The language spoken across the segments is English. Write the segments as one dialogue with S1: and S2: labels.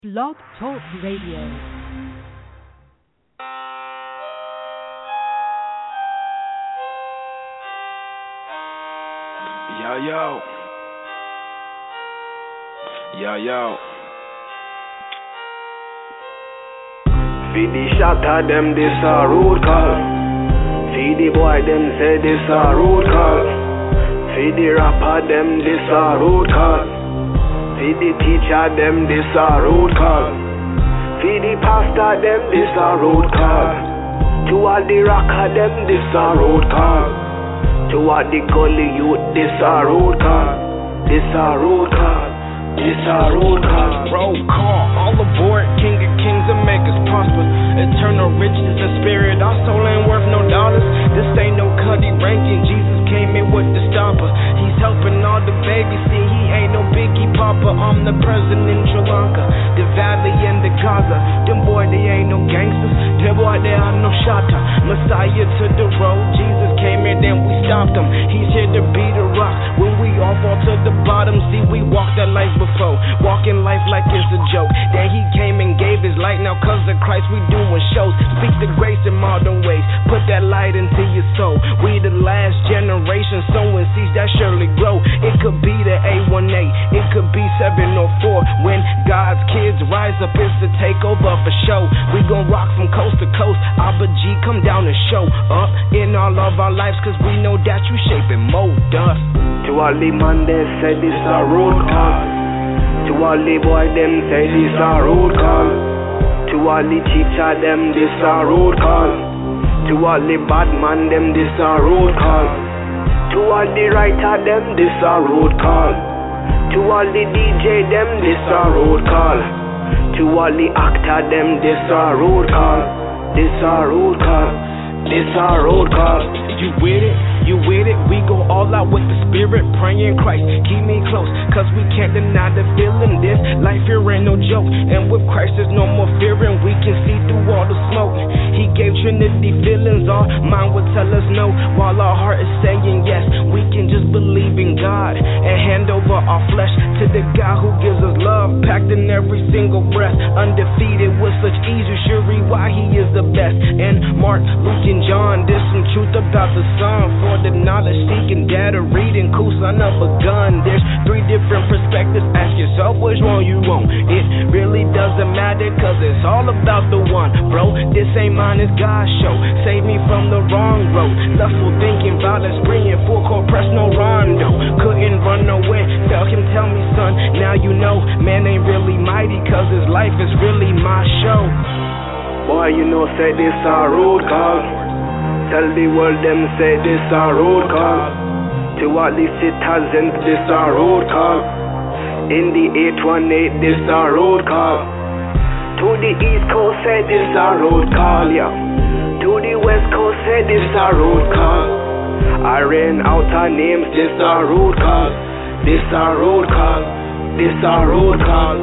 S1: Blog Talk Radio.
S2: Yo, yo. Yo, yo.
S3: Feed the shatter them, this a road call. Feed the boy them, say this a road call. Feed the rapper them, this a road call. Feed the teacher them, this a road call. Feed the pastor them, this a road call. To all the rocker them, this a road call. To all the gully youth, this a road call. This a road call. This a road call.
S4: Roll call, all aboard, King of Kings and make us prosper. Eternal riches and spirit, our soul ain't worth no dollars. This ain't no Cuddy ranking, Jesus came in with the stopper. He's helping all the babies, see he ain't no Biggie Papa. I'm the president in Sri Lanka, the Valley and the Gaza. Them boy, they ain't no gangsters, them boy, they are no shotter. Messiah to the road, Jesus came in, then we stopped him. He's here to be the rock, when we all fall to the bottom. See, we walked that life before, walking life like it's a joke. Then he came and gave his light, now cause of Christ we doing shows. Speak the grace in modern ways, put that light into your soul. We the last generation sowing seeds that surely grow. It could be the A18, it could be 704. When God's kids rise up, it's the takeover for show. We gon' rock from coast to coast, Abba G come down and show up in all of our lives, cause we know that you shape and mold us.
S3: To all the man they say this a road call. To all the boy them say this a road call. To all the teacher them this a road call. To all the bad man them this a road call. To all the writer them this a road call. To all the DJ them this a road call. To all the actor them this a road call. This a road call. This a road call.
S4: You with it? You with it? We go all out with the spirit, praying Christ, keep me close, cause we can't deny the feeling. This life here ain't no joke, and with Christ there's no more fearing. We can see through all the smoke. He gave Trinity feelings, our mind would tell us no, while our heart is saying yes. We can just believe in God and hand over our flesh to the God who gives us love, packed in every single breath, undefeated with such ease. You sure read why he is the best. And Mark, Luke, and John, there's some truth about the Son. For the knowledge seeking, data reading, cool son of a gun. There's three different perspectives. Ask yourself which one you want. It really doesn't matter, cause it's all about the one. Bro, this ain't mine, it's God's show. Save me from the wrong road. Lustful thinking, violence, spraying, full court press, no rondo. Couldn't run nowhere, felt him tell me, son, now you know. Man ain't really mighty, cause his life is really my show.
S3: Boy, you know, say this a road call. Tell the world them say this a road call. To all the citizens this a road call. In the 818 this a road call. To the east coast say this a road call, yeah. To the west coast say this a road call. I ran out of names, this a road call. This a road call. This a road call.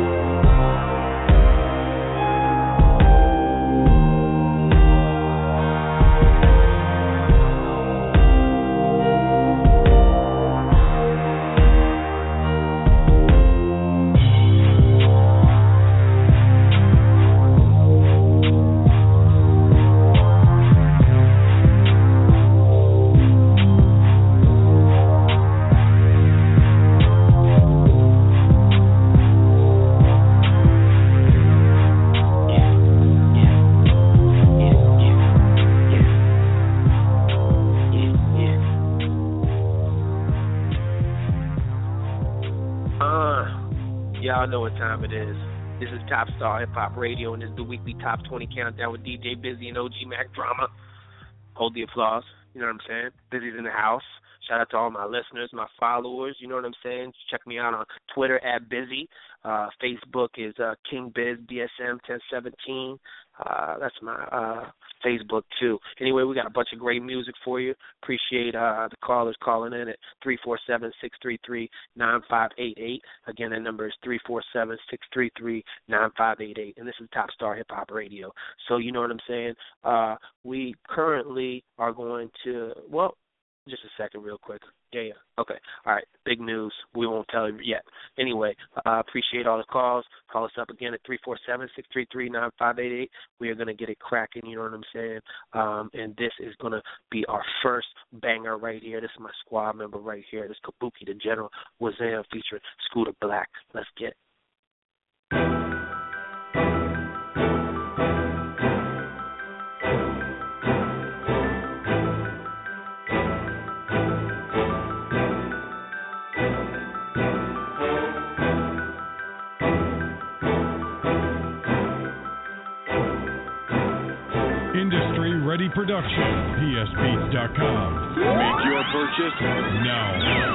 S5: Y'all know what time it is. This is Top Star Hip Hop Radio, and this is the weekly Top 20 Countdown with DJ Busy and OG Mac Drama. Hold the applause. You know what I'm saying? Busy's in the house. Shout out to all my listeners, my followers. You know what I'm saying? Check me out on Twitter at Busy. Facebook is King Biz BSM 1017. That's my Facebook too. Anyway, we got a bunch of great music for you. Appreciate the callers calling in at 347-633-9588. Again, that number is 347-633-9588. And this is Top Star Hip Hop Radio. So you know what I'm saying? We currently are going to, Just a second real quick. Yeah. Okay. All right. Big news. We won't tell you yet. Anyway, appreciate all the calls. Call us up again at 347-633-9588. We are going to get it cracking, you know what I'm saying? And this is going to be our first banger right here. This is my squad member right here. This Kabuki the General Wazam featuring Scooter Black. Let's get it.
S6: Ready Production, psbeats.com. Make your purchase now.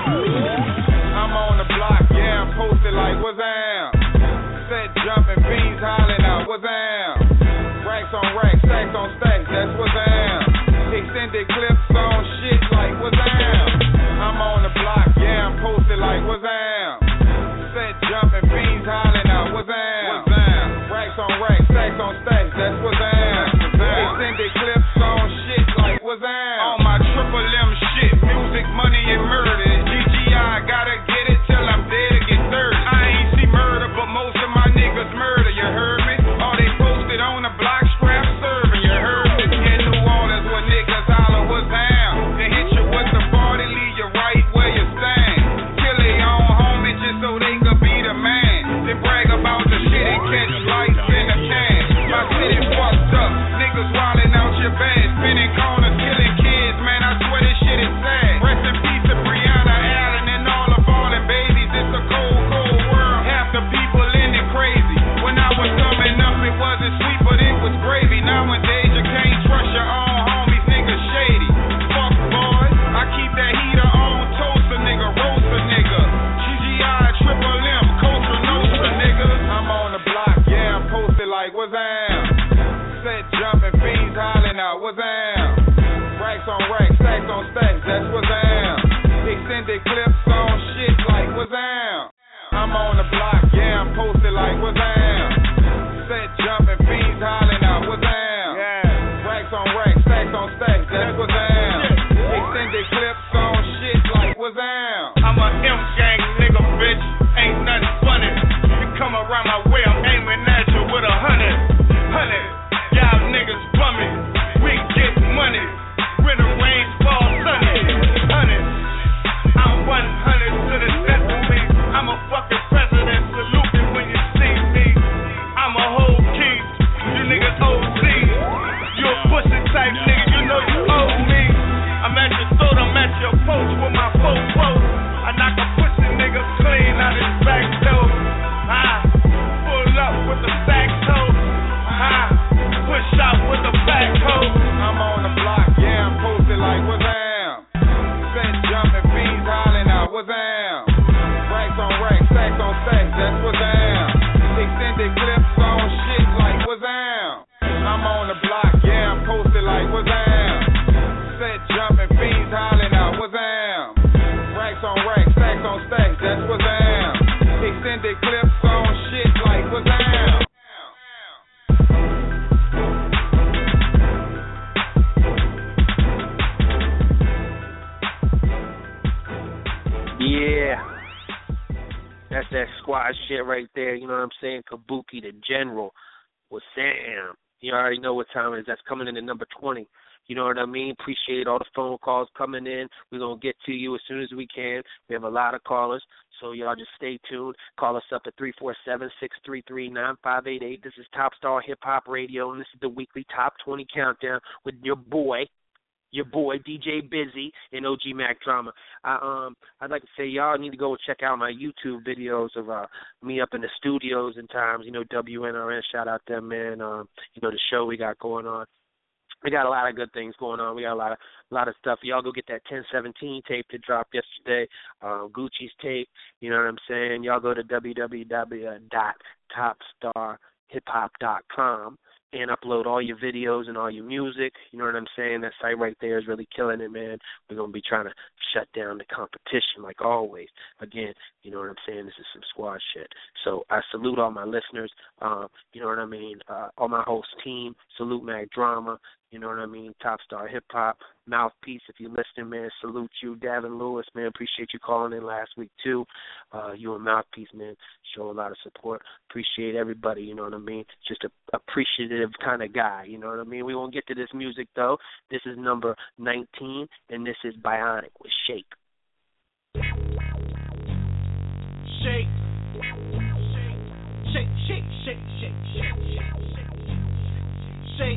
S7: I'm on the block, yeah, I'm posted like what's up? Set jumping, beans hollering out, what's up? Racks on racks, stacks on stacks, that's what's up. Extended clips on shit like what's up? I'm on the block, yeah, I'm posted like what's up? Set jumping, beans hollering out, what's up? Racks on racks, stacks on stacks, that's what's up. Extended clips on shit like what's up? On my triple M shit, music, money, and murder. GGI, gotta get it till I'm dead or get third. I ain't see murder, but most of my niggas murder, you heard me? All they posted on the block, strap serving, you heard me? In New Orleans, where niggas holler what's down. They hit you with the 40, leave you right where you stand. Kill their own homie just so they could be the man. They brag about the shit and catch lights in the can. My city fucked up, niggas wildin' out your bed, spinning corners, killing kids, man, I swear this shit is sad. Rest in peace to Breonna Allen and all the fallen babies, it's a cold, cold world, half the people in it crazy. When I was coming up, it wasn't sweet, but it was gravy. Nowadays, you can't trust your own homies, niggas shady. Fuck boys, I keep that heater on, toast a nigga, roast a nigga. GGI, triple M, Costa Nostra, nigga. I'm on the block, yeah, I'm posted like what's up? Set jumping, fiends hollering out, what's up? Racks on racks, stacks on stacks, that's what's up. Extended clips on shit like what's up? I'm on the block, yeah, I'm posted like what's up? Set jumping, fiends hollering out, what's up? Racks on racks, stacks on stacks, that's what's up. Extended clips on shit like what's up? I'm a M-gang nigga, bitch, ain't nothing funny. You come around my way, I'm aiming at you with 100. Y'all niggas bummy, we get money. When the rain falls sunny, honey. I'm 100 to the death of me. I'm a fucking president, salute me when you see me. I'm a whole key, you niggas OZ. You a pussy type nigga, you know you owe me. I'm at your throat, I'm at your post with my fofo. I knock a pussy nigga clean out his back door. Pull up with the back toe. Push out with the back hoe. I'm on the block, yeah, I'm posted like what's up? Set jumping, fiends hollering out, what's up? Racks on racks, stacks on stacks, that's what's up. Extended clips on shit like what's up? I'm on the block, yeah, I'm posted like what's up? Set jumping, fiends hollering out, what's up? Racks on racks, stacks on stacks, that's what's up. Extended clips on shit like what's up?
S5: Yeah. That's that squad shit right there. You know what I'm saying? Kabuki the General with Sam. You already know what time it is. That's coming in at number 20. You know what I mean? Appreciate all the phone calls coming in. We're going to get to you as soon as we can. We have a lot of callers, so y'all just stay tuned. Call us up at 347-633-9588. This is Top Star Hip Hop Radio, and this is the weekly Top 20 Countdown with your boy DJ Busy and OG Mac Drama. I'd like to say y'all need to go check out my YouTube videos of me up in the studios in times. You know, WNRN, shout out them, man. You know, the show we got going on. We got a lot of good things going on. We got a lot of stuff. Y'all go get that 1017 tape that dropped yesterday, Gucci's tape. You know what I'm saying? Y'all go to www.topstarhiphop.com. and upload all your videos and all your music. You know what I'm saying? That site right there is really killing it, man. We're going to be trying to shut down the competition like always. Again, you know what I'm saying? This is some squad shit. So I salute all my listeners. You know what I mean? All my host team. Salute Mac Drama. You know what I mean? Top Star Hip Hop. Mouthpiece, if you're listening, man, salute you. Davin Lewis, man, appreciate you calling in last week, too. You and Mouthpiece, man, show a lot of support. Appreciate everybody, you know what I mean? Just a appreciative kind of guy, you know what I mean? We won't get to this music, though. This is number 19, and this is Bionic with Shake.
S8: Shake. Shake, shake, shake, shake, shake, shake. Shake.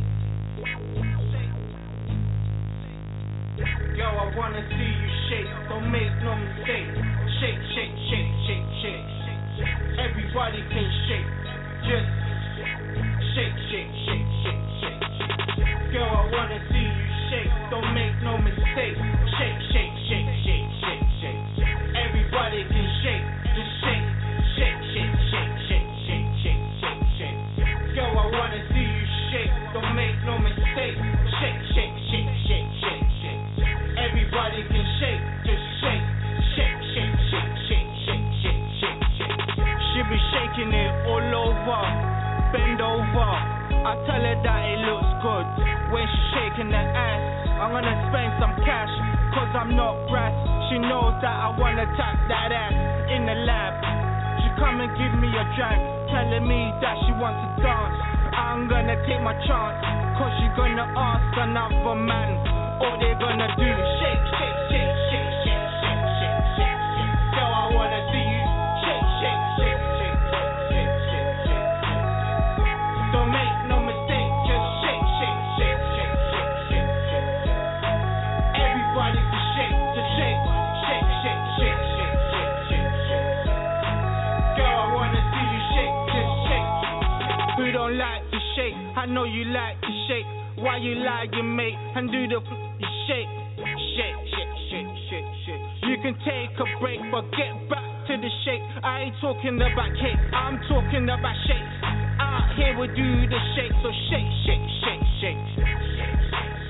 S8: Yo, I wanna see you shake, don't make no mistake. Shake, shake, shake, shake, shake. Everybody can shake, just shake, shake, shake, shake, shake. Yo, I wanna see you shake, don't make no mistake. Shake, shake, shake, shake, shake, shake. Everybody can shake, just shake, shake, shake, shake, shake, shake, shake, shake, shake. Yo, I wanna see you shake, don't make no mistake. Shake, shake, shake, shake, shake, shake. Everybody can shake, just shake, shake, shake, shake, shake, shake, shake, shake, shake. She be shaking it all over, bend over. I tell her that it looks good when she's shaking that ass. I'm gonna spend some cash, cause I'm not brass. She knows that I wanna tap that ass in the lab. She come and give me a drag, telling me that she wants to dance. I'm gonna take my chance, cause she gonna ask another man. All they gonna do is shake, shake, shake, shake, shake, shake, shake, shake, shake. So I wanna see you shake, shake, shake, shake, shake, shake, shake, shake. Don't make no mistake, just shake, shake, shake, shake, shake, shake, shake, shake. Everybody can shake, just shake, shake, shake, shake, shake, shake, shake, shake. Girl, I wanna see you shake, just shake. Who don't like to shake? I know you like to shake. Why you lying, mate? And do the you shake, shake, shake, shake, shake, shake. You can take a break, but get back to the shake. I ain't talking about cake, I'm talking about shakes. Out here we do the shake, so shake, shake, shake, shake, shake, shake,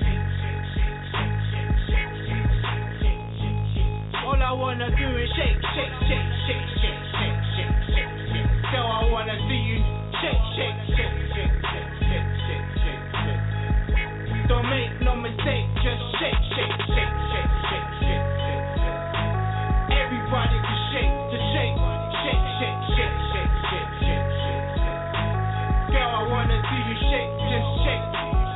S8: shake. All I wanna do is shake, shake, shake, shake, shake, shake, shake, shake, shake. So I wanna see you shake, shake, shake, shake, shake, shake, shake, shake, shake. Don't make no mistake, just shake, shake, shake, shake, shake, shake, shake, shake. Everybody can shake, just shake, shake, shake, shake, shake, shake, shake, shake, shake. Girl, I wanna see you shake, just shake.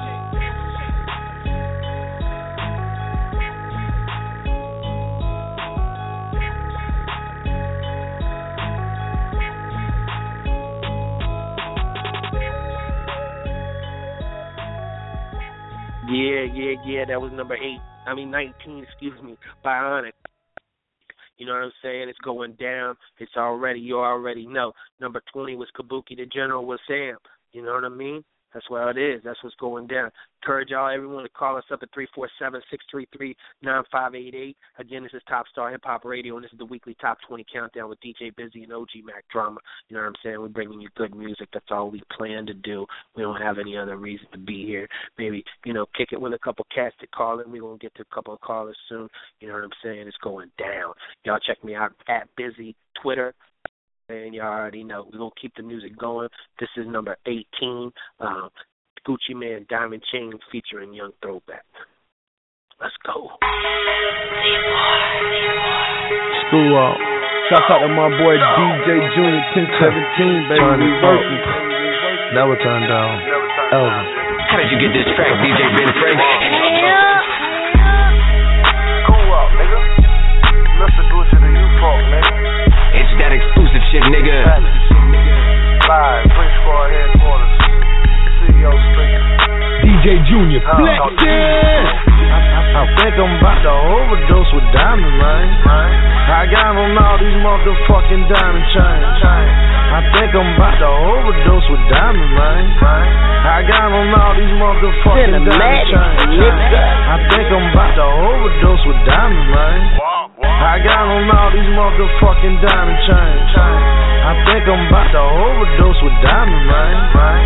S5: Yeah, that was number 19, Bionic. You know what I'm saying? It's going down. It's already, you already know. Number 20 was Kabuki the General with Sam. You know what I mean? That's what it is. That's what's going down. Encourage everyone to call us up at 347-633-9588. Again, this is Top Star Hip Hop Radio, and this is the weekly Top 20 Countdown with DJ Busy and OG Mac Drama. You know what I'm saying? We're bringing you good music. That's all we plan to do. We don't have any other reason to be here. Maybe, kick it with a couple cats that call in. We're going to get to a couple of callers soon. You know what I'm saying? It's going down. Y'all check me out at Busy Twitter. And you already know. We're going to keep the music going. This is number 18, Gucci Mane Diamond Chain featuring Young Throwback. Let's go.
S9: School up. Shout out to my boy DJ Junior 1017, baby. We working. Never turn down. Elvis.
S10: How did you get this track, DJ Ben Frank?
S3: Cool up, nigga. Mr. Gucci to you, folk, nigga.
S10: It's that exclusive shit, nigga.
S3: Live, Free Squad headquarters. CEO speaker.
S9: DJ Junior, flexin'.
S3: I think I'm about to overdose with diamond, man. I got on all these motherfucking diamond chains. I think I'm about to overdose with diamond, man. I got on all these motherfucking diamond chains. I think I'm about to overdose with diamond, man. I got on all these motherfucking diamond chains. I think I'm about to overdose with diamond, man. I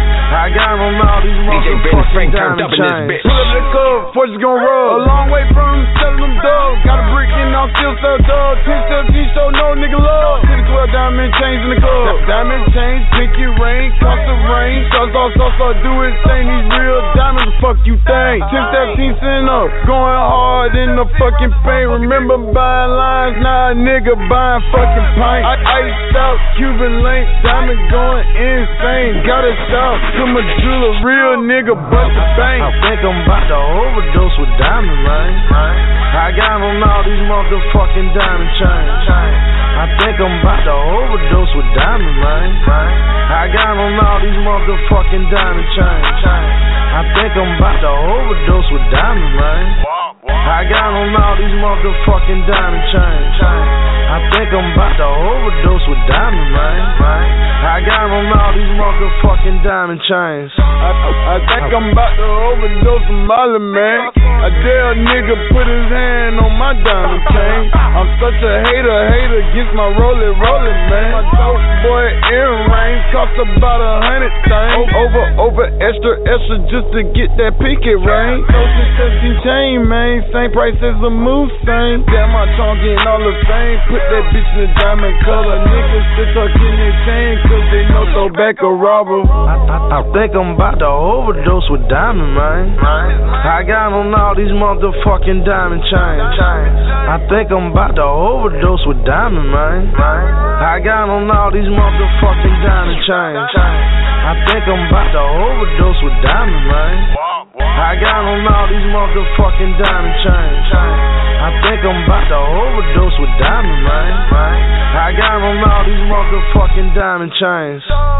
S9: I got on all these motherfucking diamond chains.
S7: Pull up the club, forces gon' roll. A long way from selling them dogs. Got a brick and I'll still sell dogs. 10-17 show no nigga love. 10-12 diamond chains in the club. Diamond chains, pinky ring, cost of rain. So do it, thing. These real diamonds, the fuck you think? 10-17 sitting up, going hard in the fucking paint. Remember buying lines, now a nigga buying fucking pints. Iced out, Cuban link, diamond going insane. Got it out to my jeweler, real nigga bust the bank.
S9: I think I'm about to overdose with diamond rings. I got on all these motherfucking diamond chains. I think I'm about to overdose with diamond rings. I got on all these motherfucking diamond chains. I think I'm about to overdose with diamond rings. I got on all these motherfucking diamond chains. I think I'm about to overdose with diamond rings. I got on all these motherfucking diamond chains.
S7: I think I'm about to overdose with Molly, man. I dare a nigga put his hand on my diamond chain. I'm such a hater against my rolling, man. My dope boy earrings cost about 100 things. Over extra just to get that pinky ring. So 16 chain, man. Same price as a Mustang. Damn, my tongue getting all the fame. Put that bitch in the diamond color. Niggas still tucking their chain cause they know tobacco robber.
S9: I think I'm about to overdose with diamond, man. I got on all these motherfucking diamond chains. I think I'm about to overdose with diamond, man. I got on all these motherfucking diamond chains. I think I'm about to overdose with diamond, man. I got on all these motherfucking diamond chains. I think I'm about to overdose with diamond, man. I got on all these motherfucking diamond chains.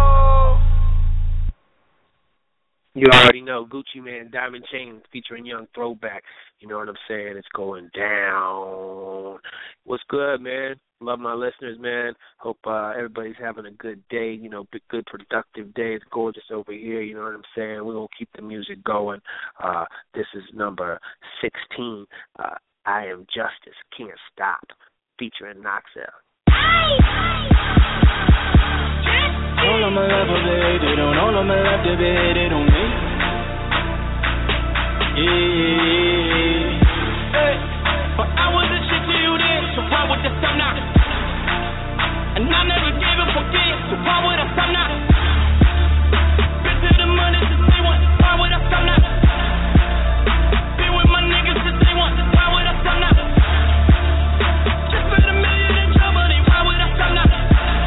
S5: You already know, Gucci Mane, Diamond Chains, featuring Young Throwback. You know what I'm saying? It's going down. What's good, man? Love my listeners, man. Hope everybody's having a good day, you know, good productive day. It's gorgeous over here, you know what I'm saying? We're going to keep the music going. This is number 16. I Am Justice, Can't Stop, featuring Knoxville.
S11: All of my love, baby, don't all of my love, baby, don't me. Yeah. Hey, but I was a shit to you then, so why would the sun not? And I never gave a fuck then, so why would I stop now? Been to the money since day one, why would I stop now? Been with my niggas since day one, why would I stop now? Just spent $1 million in trouble, why would I stop now?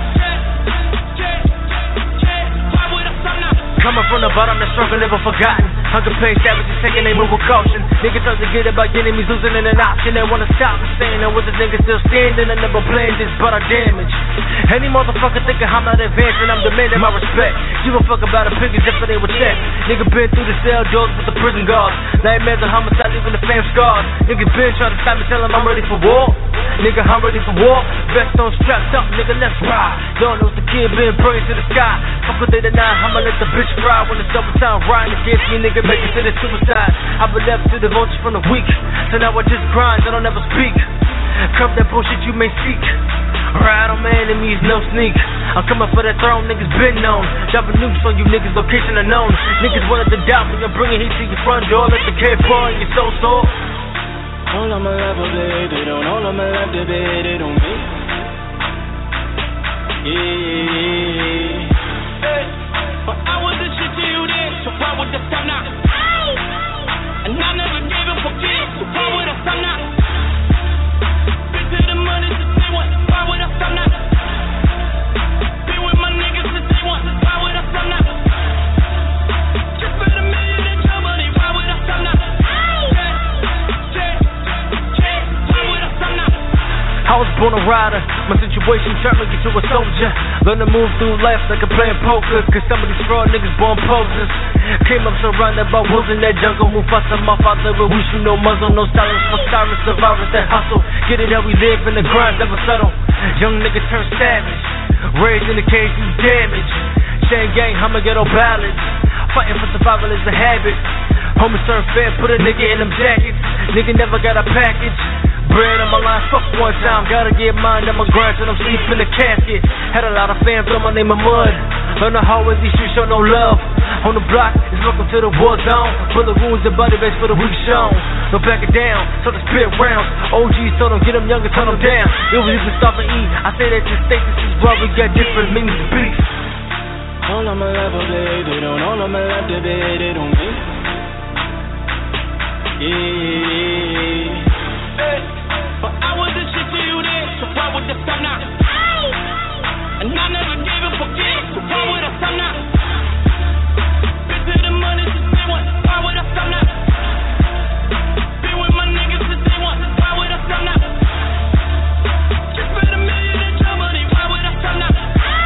S12: Coming from the bottom, the struggle never forgotten. Hunger pain, savages taking they move with caution. Niggas don't forget about enemies losing in an option. They wanna stop me saying that with this nigga still standing. I never planned this, but I damage. Any motherfucker thinking I'm not advancing, I'm demanding my respect. Give a fuck about a pig as if they were check. Nigga been through the cell doors with the prison guards. Nightmares of homicide, leaving the fam scars. Nigga been trying to stop me, tell him I'm ready for war. Nigga, I'm ready for war. Vest on strapped up, nigga, let's ride. Don't know the kid been praying to the sky. Fuck what they deny, I'ma let the bitch cry. When it's double time riding against me, nigga, make it to the suicide. I've been left to the vultures from the weak, so now I just grind, I don't ever speak. Come that bullshit you may seek. Ride on my enemies, no sneak. I'm coming for that throne, niggas been known. Dropping nukes on you niggas, location unknown. Niggas wanted to doubt me, I'm bringing heat to your front door. Let the K pour in your soul sore.
S11: All of my love, baby, don't all of my love, baby, don't me. Yeah. Hey, but I was a shit to you then, so why would I stop now? And I never gave a fuck then, so why would I stop now? Been to the money since day one, why would I stop now? Been with my niggas since day one, why would I stop now? Just spent $1 million in trouble, why would I stop now?
S12: I was born a rider, my situation turned me into a soldier. Learn to move through life like I'm playing poker, cause some of these fraud niggas born posers. Came up surrounded by wolves in that jungle. Mufasa, my father, but we shoot no muzzle. No silence for sirens, survivors that hustle. Get it how we live in the grind, never settle. Young nigga turn savage, raised in the cage, do damage. Chain gang, Hummer ghetto ballads. Fighting for survival is a habit. Homies turn fair, put a nigga in them jackets. Nigga never got a package. Bread on my line, fuck one time. Gotta get mine, I'ma grind till I'm sleep in the casket. Had a lot of fans, throw my name in mud. Learn the hard way, these streets show no love. On the block, it's welcome to the war zone. For the rules and body bags for the weak shown. No backing down, so the spit rounds. OGs told them, get them young and turn them down. It was even stop and eat. I say that to state this is why we got different meanings of beef.
S13: All of my love, they don't. All of my love, they don't me. Yeah.
S11: Hey, but I was the shit to you then, so why would the sun not? And I never gave a forget, so why would the sun not? Been to the money since day one, why would the sun not? Been with my niggas since day one, why would the sun not? Just spent $1 million in Germany, why would the sun not?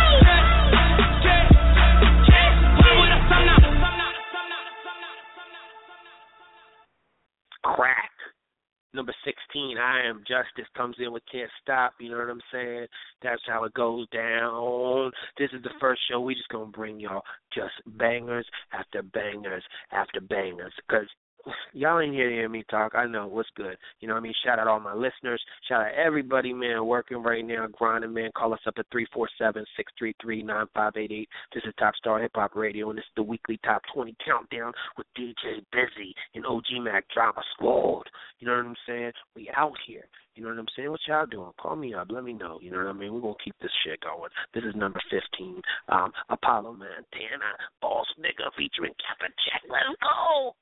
S5: Crack. Number 16, I Am Justice comes in with Can't Stop, you know what I'm saying? That's how it goes down. This is the first show. We just going to bring y'all just bangers after bangers after bangers. Because y'all ain't here to hear me talk. I know what's good. You know what I mean? Shout out all my listeners. Shout out everybody, man, working right now, grinding, man. Call us up at 347-633-9588. This is Top Star Hip Hop Radio, and this is the weekly Top 20 Countdown with DJ Busy and OG Mac Drama Squad. You know what I'm saying? We out here. You know what I'm saying? What y'all doing? Call me up. Let me know. You know what I mean? We're going to keep this shit going. This is number 15, Apollo Montana, Boss Nigga featuring Captain Jack. Let's go.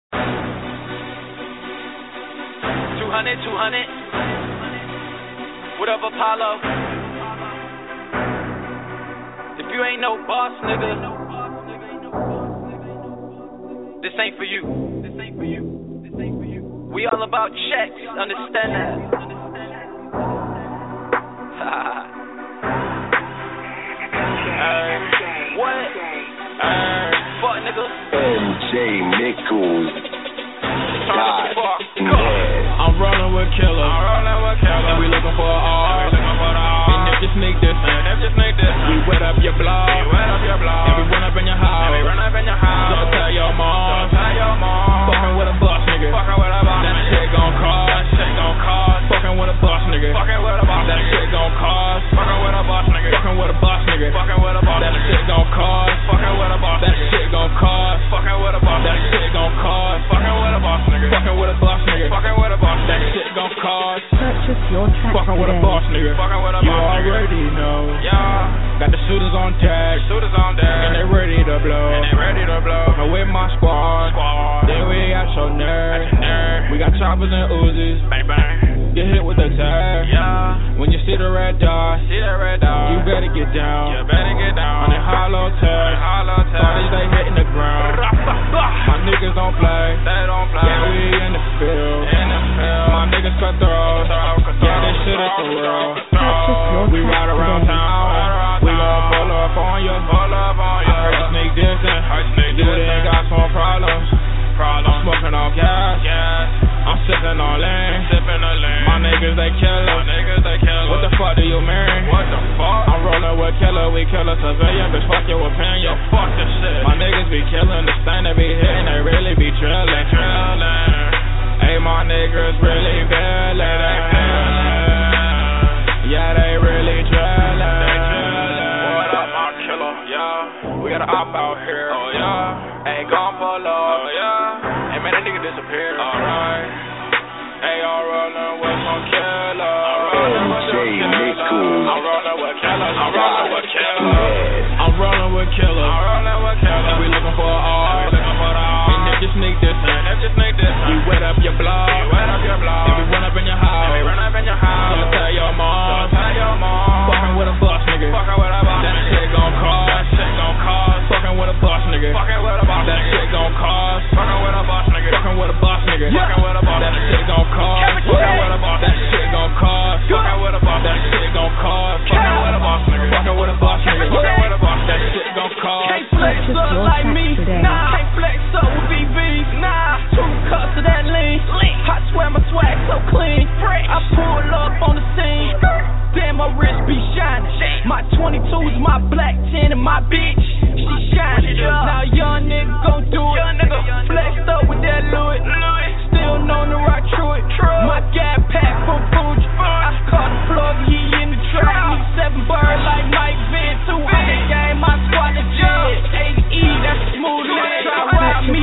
S14: 200. What up, Apollo? If you ain't no boss, nigga, this ain't for you. This ain't for you. This ain't for you. We all about checks, understand that? What? Fuck, nigga.
S10: MJ Nichols.
S15: I'm rolling with killers. And we looking for all. And if you sneak this, we wet up your blog. And we run up in your house. So tell your mom. Fucking with a boss nigga. That shit gon' cost. Fucking with a boss nigga. That shit gon' cost. Fucking with a boss nigga. That shit gon' cost. That shit gon' cost. That shit gon' cost. Fucking with a boss nigga. That shit gon' cost.
S1: Purchase your track
S15: Fucking with a boss nigga. You already know. Got the shooters on tag. And they ready to blow. Fucking with my squad. Then we got your nerve. We got choppers and Uzis. Get hit with the tag. When you see the red dot, you better get down. On that hollow tag. Parties they hitting the ground. My niggas don't play. Yeah, we in the field. My niggas cut throws. Yeah, this shit is for real. We ride around town. We gon' pull up on you. I heard a sneak dissing. Dude ain't got some problems. I'm smoking on gas. I'm sipping on lean. My niggas they killers. What the fuck do you mean? I'm rolling with killer. We kill a civilian. Bitch, fuck your opinion. Fuck this shit. My niggas be killing. The stain they be hitting. They really be drilling. Hey, my niggas really feeling. Yeah, they really drilling. What up, my killer? Yeah. We got an op out here. Oh, yeah. Ain't gon' pull up. Oh, yeah. Hey, man, that nigga disappeared. Alright. Hey, I'm rolling with some killer. I'm rolling with killers. And we looking for all. And if you sneak this, we wet up your blog. And we run up in your house. So tell your mom. Fucking with a boss nigga. That shit gon' cost. Fucking with a boss nigga. That shit gon' cost. Fucking with a boss nigga. That shit gon' cost. That shit gon' cost. That shit gon' cost. Fucking with a boss nigga.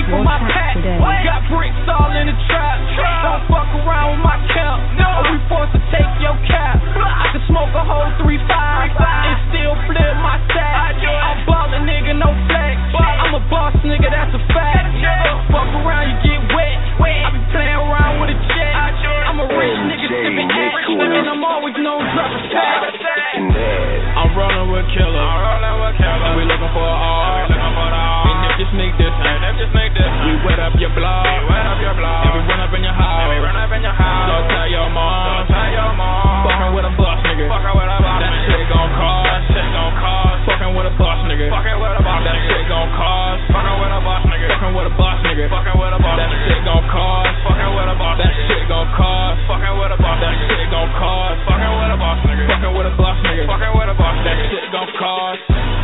S11: for my pack. Got bricks all in the trap. Don't fuck around with my count. Are we forced to take your cap? I can smoke a whole 3-5 and still flip my sack. I'm ballin', nigga, no flex. I'm a boss, nigga, that's a fact. Fuck around, you get wet. I be playing around with a jet. I'm a rich nigga sippin' ash, and I'm always known to drop a sack.
S15: I'm rollin' with killers. We looking for an all. And if you sneak this, we wet up your block. And we run up in your house. So tell your mom. Fuckin' with a boss, nigga. That shit gon' cost. Fuckin' with a boss, nigga. That shit gon' cost. Fuckin' with a boss, nigga. That shit gon' cost. That shit gon' cost. That shit gon' cost. Fuckin' with a boss, nigga. That shit gon' cost.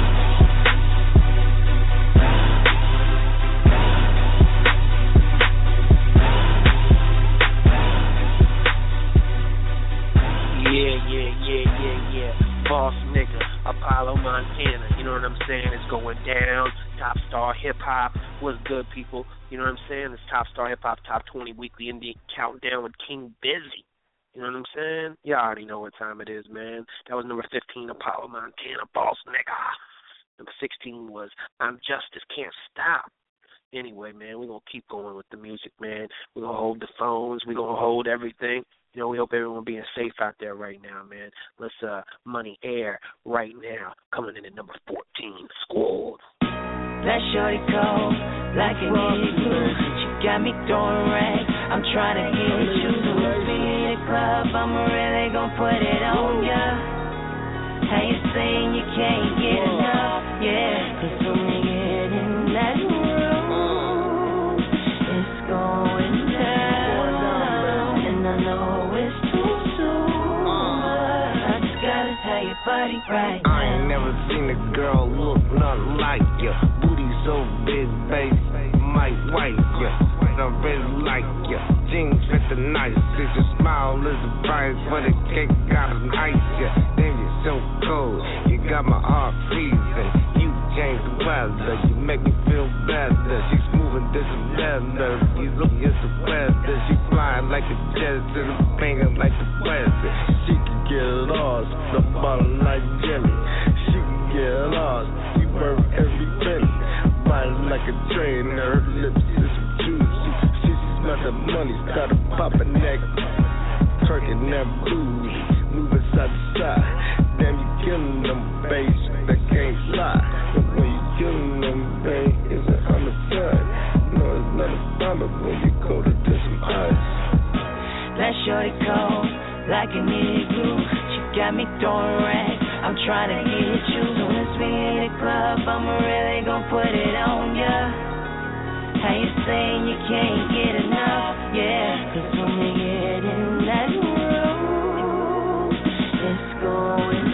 S5: Yeah. Boss nigga, Apollo, Montana. You know what I'm saying? It's going down. Top Star Hip Hop. What's good, people? You know what I'm saying? It's Top Star Hip Hop Top 20 Weekly Indie Countdown with King Busy. You know what I'm saying? You already know what time it is, man. That was number 15, Apollo, Montana. Boss nigga. Number 16 was I'm Justice, Can't Stop. Anyway, man, we're going to keep going with the music, man. We're going to hold the phones. We're going to hold everything. You know, we hope everyone being safe out there right now, man. Let's Money Air right now. Coming in at number 14, Squad.
S16: That shorty cold, like an igloo. She got me throwing rags. I'm trying to get you. Let's be in the club. I'm really gonna put it on ya. How you saying you can't get enough? Yeah, 'cause when we get in that room, it's going down. And I know it's too soon, but I just gotta tell your body right now.
S17: I ain't never seen a girl look nothing like ya. Booty so big, face might wipe ya. I really like ya. Jeans fit the nice. If your smile is the price for the cake, gotta ice ya. Damn, you're so cold. You got my heart freezing. You change the weather. You make me feel better. She's moving this and leather. You look at the weather. She flying like a jet to the finger like the president. She can get lost. The bottle like Jimmy. She can get lost. She worth every penny. Body like a train. Her lips is some juice. She smell the money. Started popping neck. Twerking that booty. Moving side to side. Damn, you killing them, bass. That can't lie. But when you killing them, babe, it's a homicide. No, it's not a bomber when you go to do some ice.
S16: That shorty cold, like an igloo. She got me throwing rags. I'm trying to get you. Soon as we in the club, I'm really gonna put it on ya. How you saying you can't get enough? Yeah, 'cause when we get in that room, it's going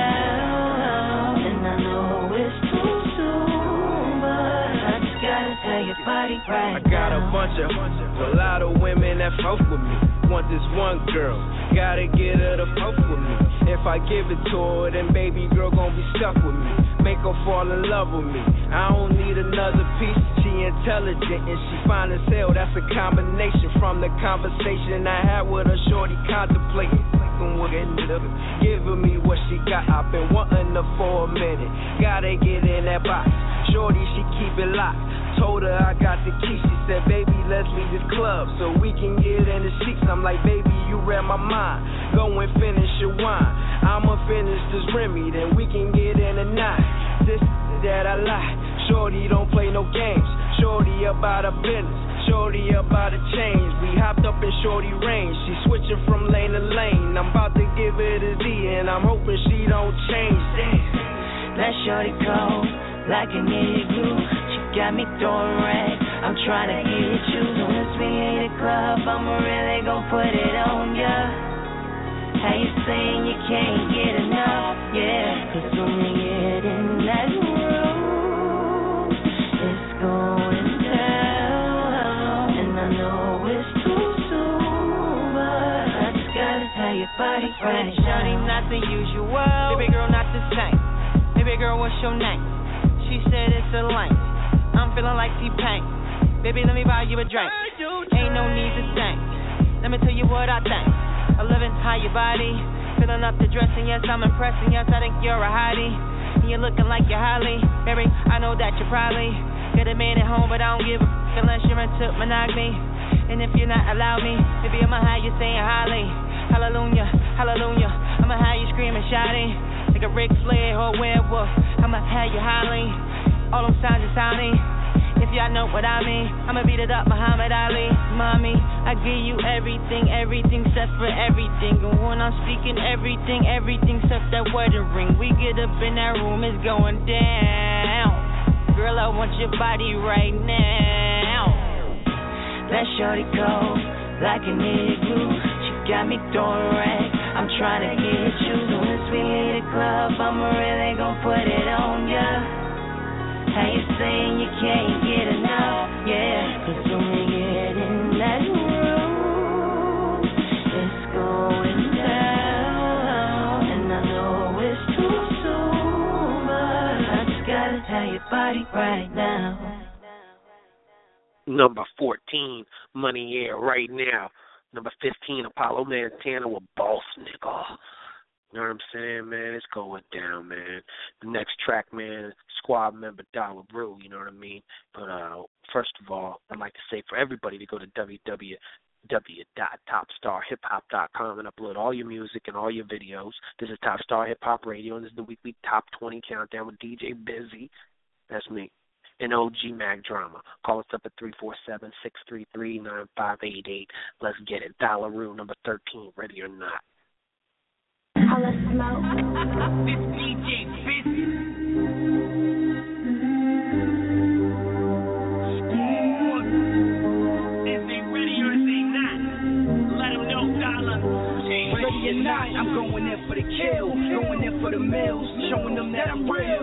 S16: down. And I know it's too soon, but I just gotta tell your body right.
S11: I got a bunch of a lot of women that fuck with me. Want this one girl, gotta get her to fuck with me. If I give it to her, then baby girl gon' be stuck with me. Make her fall in love with me. I don't need another piece. She intelligent and she fine as hell. That's a combination from the conversation I had with her. Shorty contemplating what ended up giving me what she got. I've been wanting her for a minute. Gotta get in that box. Shorty, she keep it locked. Told her I got the key. She said, baby, let's leave this club so we can get in the sheets. I'm like, baby, you read my mind. Go and finish your wine. I'ma finish this Remy, then we can get in tonight. This that I like. Shorty don't play no games. Shorty about her business. Shorty about to change. We hopped up in shorty range. She switching from lane to lane. I'm about to give it a Z and I'm hoping she don't change.
S16: That shorty cold, like an igloo. She got me throwing rags. I'm trying to get you. Soon as we in the club, I'm really gonna put it on ya. How you saying you can't get enough? Yeah, 'cause when we get in that room, it's going down. And I know it's too soon, but I just gotta tell your body right.
S18: Shawty, not the usual. Baby girl, not the same. Baby girl, what's your name? She said it's a lane. I'm feeling like T-Pain. Baby, let me buy you a drink. Ain't no need to thank. Let me tell you what I think. I love it how your body filling up the dressing. Yes, I'm impressing. Yes, I think you're a hottie. And you're looking like you're Holly. Baby, I know that you probably could have made it home, but I don't give a f unless you're into monogamy. And if you're not, allow me. Baby, I'ma have you saying Holly. Hallelujah, hallelujah. I'ma have you screaming, shouting like a Ric Flair or a werewolf. I'ma have you hollering. All them signs are sounding. If y'all know what I mean, I'ma beat it up, Muhammad Ali. Mommy, I give you everything, everything except for everything. And when I'm speaking everything, everything except that wedding ring. We get up in that room, it's going down. Girl, I want your body right now.
S16: That shorty cold, like an igloo. She got me throwing racks, I'm trying to get you. Once we hit the club, I'm really gonna put it on ya. How you saying you can't get enough? Yeah, 'cause when we get in that room, it's going down. And I know it's too soon, but I just gotta have your body right now.
S5: Number 14, Money Air right now. Number 15, Apollo Montana with Boss Nigga. You know what I'm saying, man? It's going down, man. The next track, man, squad member Dollar Brew, you know what I mean? But first of all, I'd like to say for everybody to go to www.topstarhiphop.com and upload all your music and all your videos. This is Top Star Hip Hop Radio, and this is the weekly Top 20 Countdown with DJ Busy. That's me. And OG Mac Drama. Call us up at 347-633-9588. Let's get it. Dollar Brew, number 13, ready or not.
S16: Holla Smoke.
S11: This DJ Busy. Is they ready or is they not? Let them know, Dollar.
S19: Ready or not, I'm going in for the kill. Going in for the mills. Showing them that I'm real.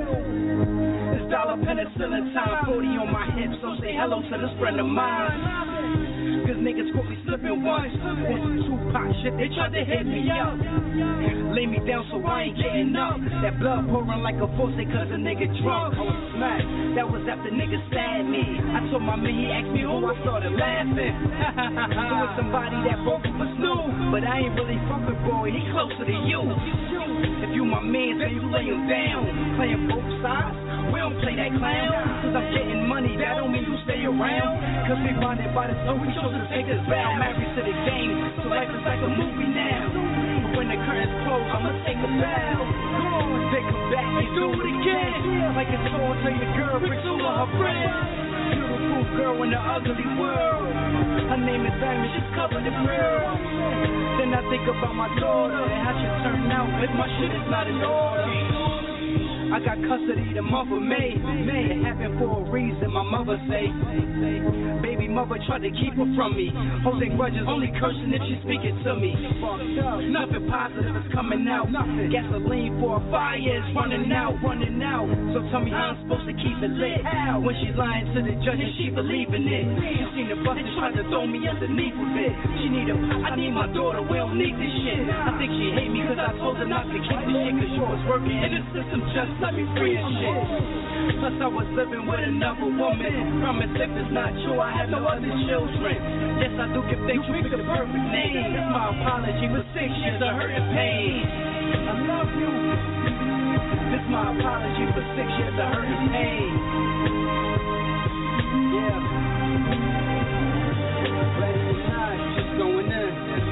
S19: It's Dollar Penicillin time. 40 on my hips, so say hello to this friend of mine. Cause niggas caught me slipping once. On some Tupac shit, they tried to hit me up. Lay me down so I ain't getting up. That blood pouring like a faucet cause a nigga drunk. I was smacked, that was after niggas stabbed me. I told my man, he asked me who, I started laughing. So it's somebody that broke for Snoop. But I ain't really fucking boy, he closer to you. If you my man, then you lay him down. Playing both sides, we don't play that clown. Cause I'm getting money, that don't mean you stay around. Cause we blinded by the sun, we chose to take us bow. Married to the game, so life is like a movie now. But when the curtains close, I'ma take a bow. They come back and do it again. Like it's on to your girl, brings all of her friends. Beautiful girl in the ugly world. Her name is Diamond, she's covered in pearls. Then I think about my daughter and how she turned out if my shit is not in order. I got custody the month of May. It happened for a reason, my mother say. Baby mother tried to keep her from me. Holding grudges, only cursing if she's speaking to me. Nothing positive is coming out. Gasoline for a fire is running out. So tell me how I'm supposed to keep it lit. When she's lying to the judge and she believing it. She seen the bus and tried to throw me underneath of it. She need a pot, I need my daughter, we don't need this shit. I think she hate me cause I told her not to keep this shit cause she was working in the system just let me free and shit. Plus I was living with another woman. Promise if it's not true, I have no other children. Yes, I do give thanks, you picked the perfect name. That's my apology for 6 years of hurt and pain. I love you. This my apology for 6 years of hurt and pain. Yeah. Ready or not, just going in.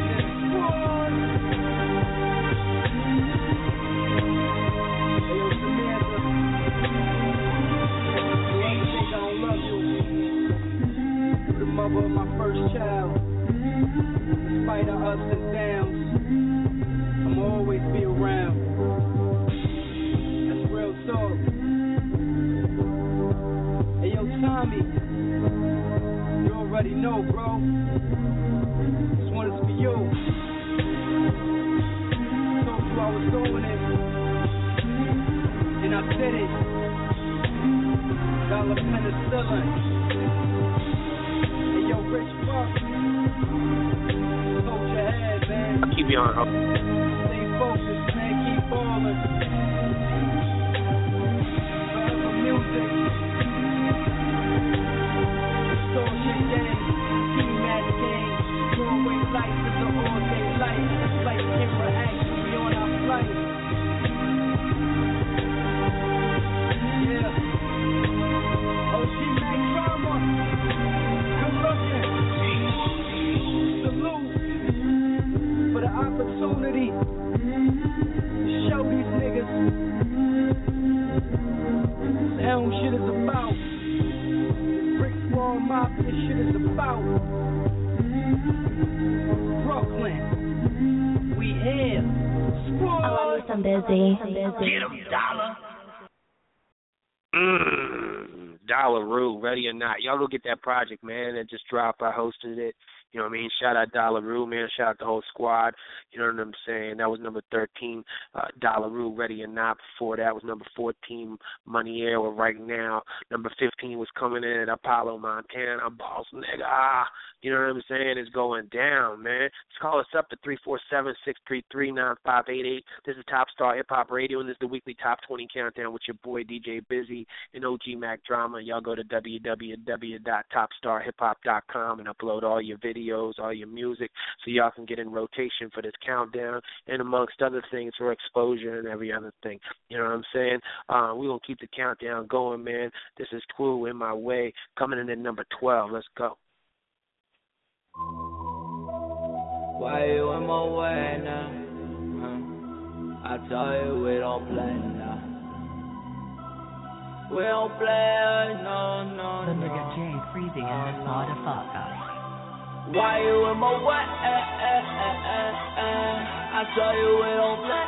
S19: Mother of my first child. Despite our ups and downs, I'ma always be around. That's real talk. Hey yo, Tommy, you already know, bro. This one is for you. Told you I was doing it, and I did it. Dollar Penicillin. Yo, Rich Buck, hold your head, man.
S5: Keep you on.
S19: Stay focused, man. Keep ballin'. Forever music. Squad Mafia shit is about. Brooklyn, we here. Squad.
S1: I'm busy.
S19: Get 'em, Dollar.
S5: Dollar Rue, Ready or Not. Y'all go get that project, man. It just dropped. I hosted it. You know what I mean? Shout out Dollar Rue, man. Shout out the whole squad. You know what I'm saying? That was number 13, Dollar Rue, Ready or Not. Before that was number 14, Money Air with Right Now. Number 15 was coming in at Apollo, Montana. Boss nigga. You know what I'm saying? It's going down, man. Just call us up at 347-633-9588. This is Top Star Hip Hop Radio, and this is the weekly Top 20 Countdown with your boy DJ Busy and OG Mac Drama. Y'all go to www.topstarhiphop.com and upload all your videos, all your music, so y'all can get in rotation for this countdown, and amongst other things for exposure and every other thing. You know what I'm saying? We're going to keep the countdown going, man. This is Clue, In My Way, coming in at number 12. Let's go.
S13: Why you in my way now? I tell you we don't play now. We don't play, no.
S1: The nigga Jay Freezy and this motherfucker.
S13: Why you in my way? I tell you we don't play.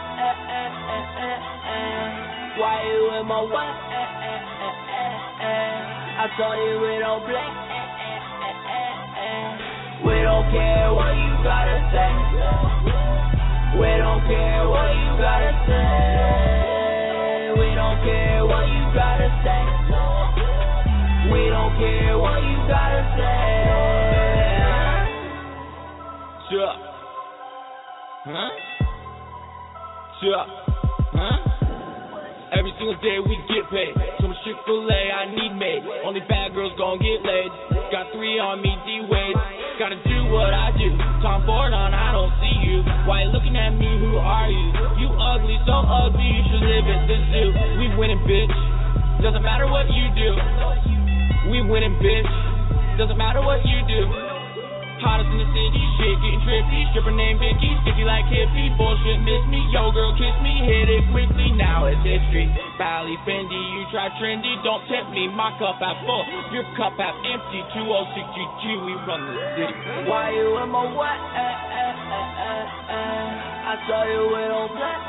S13: Why you in my way? I tell you we don't play. We don't care what you gotta say. We don't care what you gotta say. We don't care what you gotta say. We don't care what you gotta say. Sure. Huh? Sure. Huh? Every single day we get paid. Some Chick-fil-A I need made. Only bad girls gon' get laid. Got 3 on me, D-Wade. Gotta do what I do. Tom Ford on, I don't see you. Why you looking at me? Who are you? You ugly, so ugly. You should live at the zoo. We winning, bitch. Doesn't matter what you do. We winning, bitch. Doesn't matter what you do. Hottest in the city, shit getting trippy. Stripper named Vicky, sticky like hippie. Bullshit, miss me. Yo, girl, kiss me. Hit it quickly, now it's history. Bally Fendi, you try trendy. Don't tempt me, my cup half full. Your cup half empty. 206GG, we run the city. Why you in my way? I saw you with on black.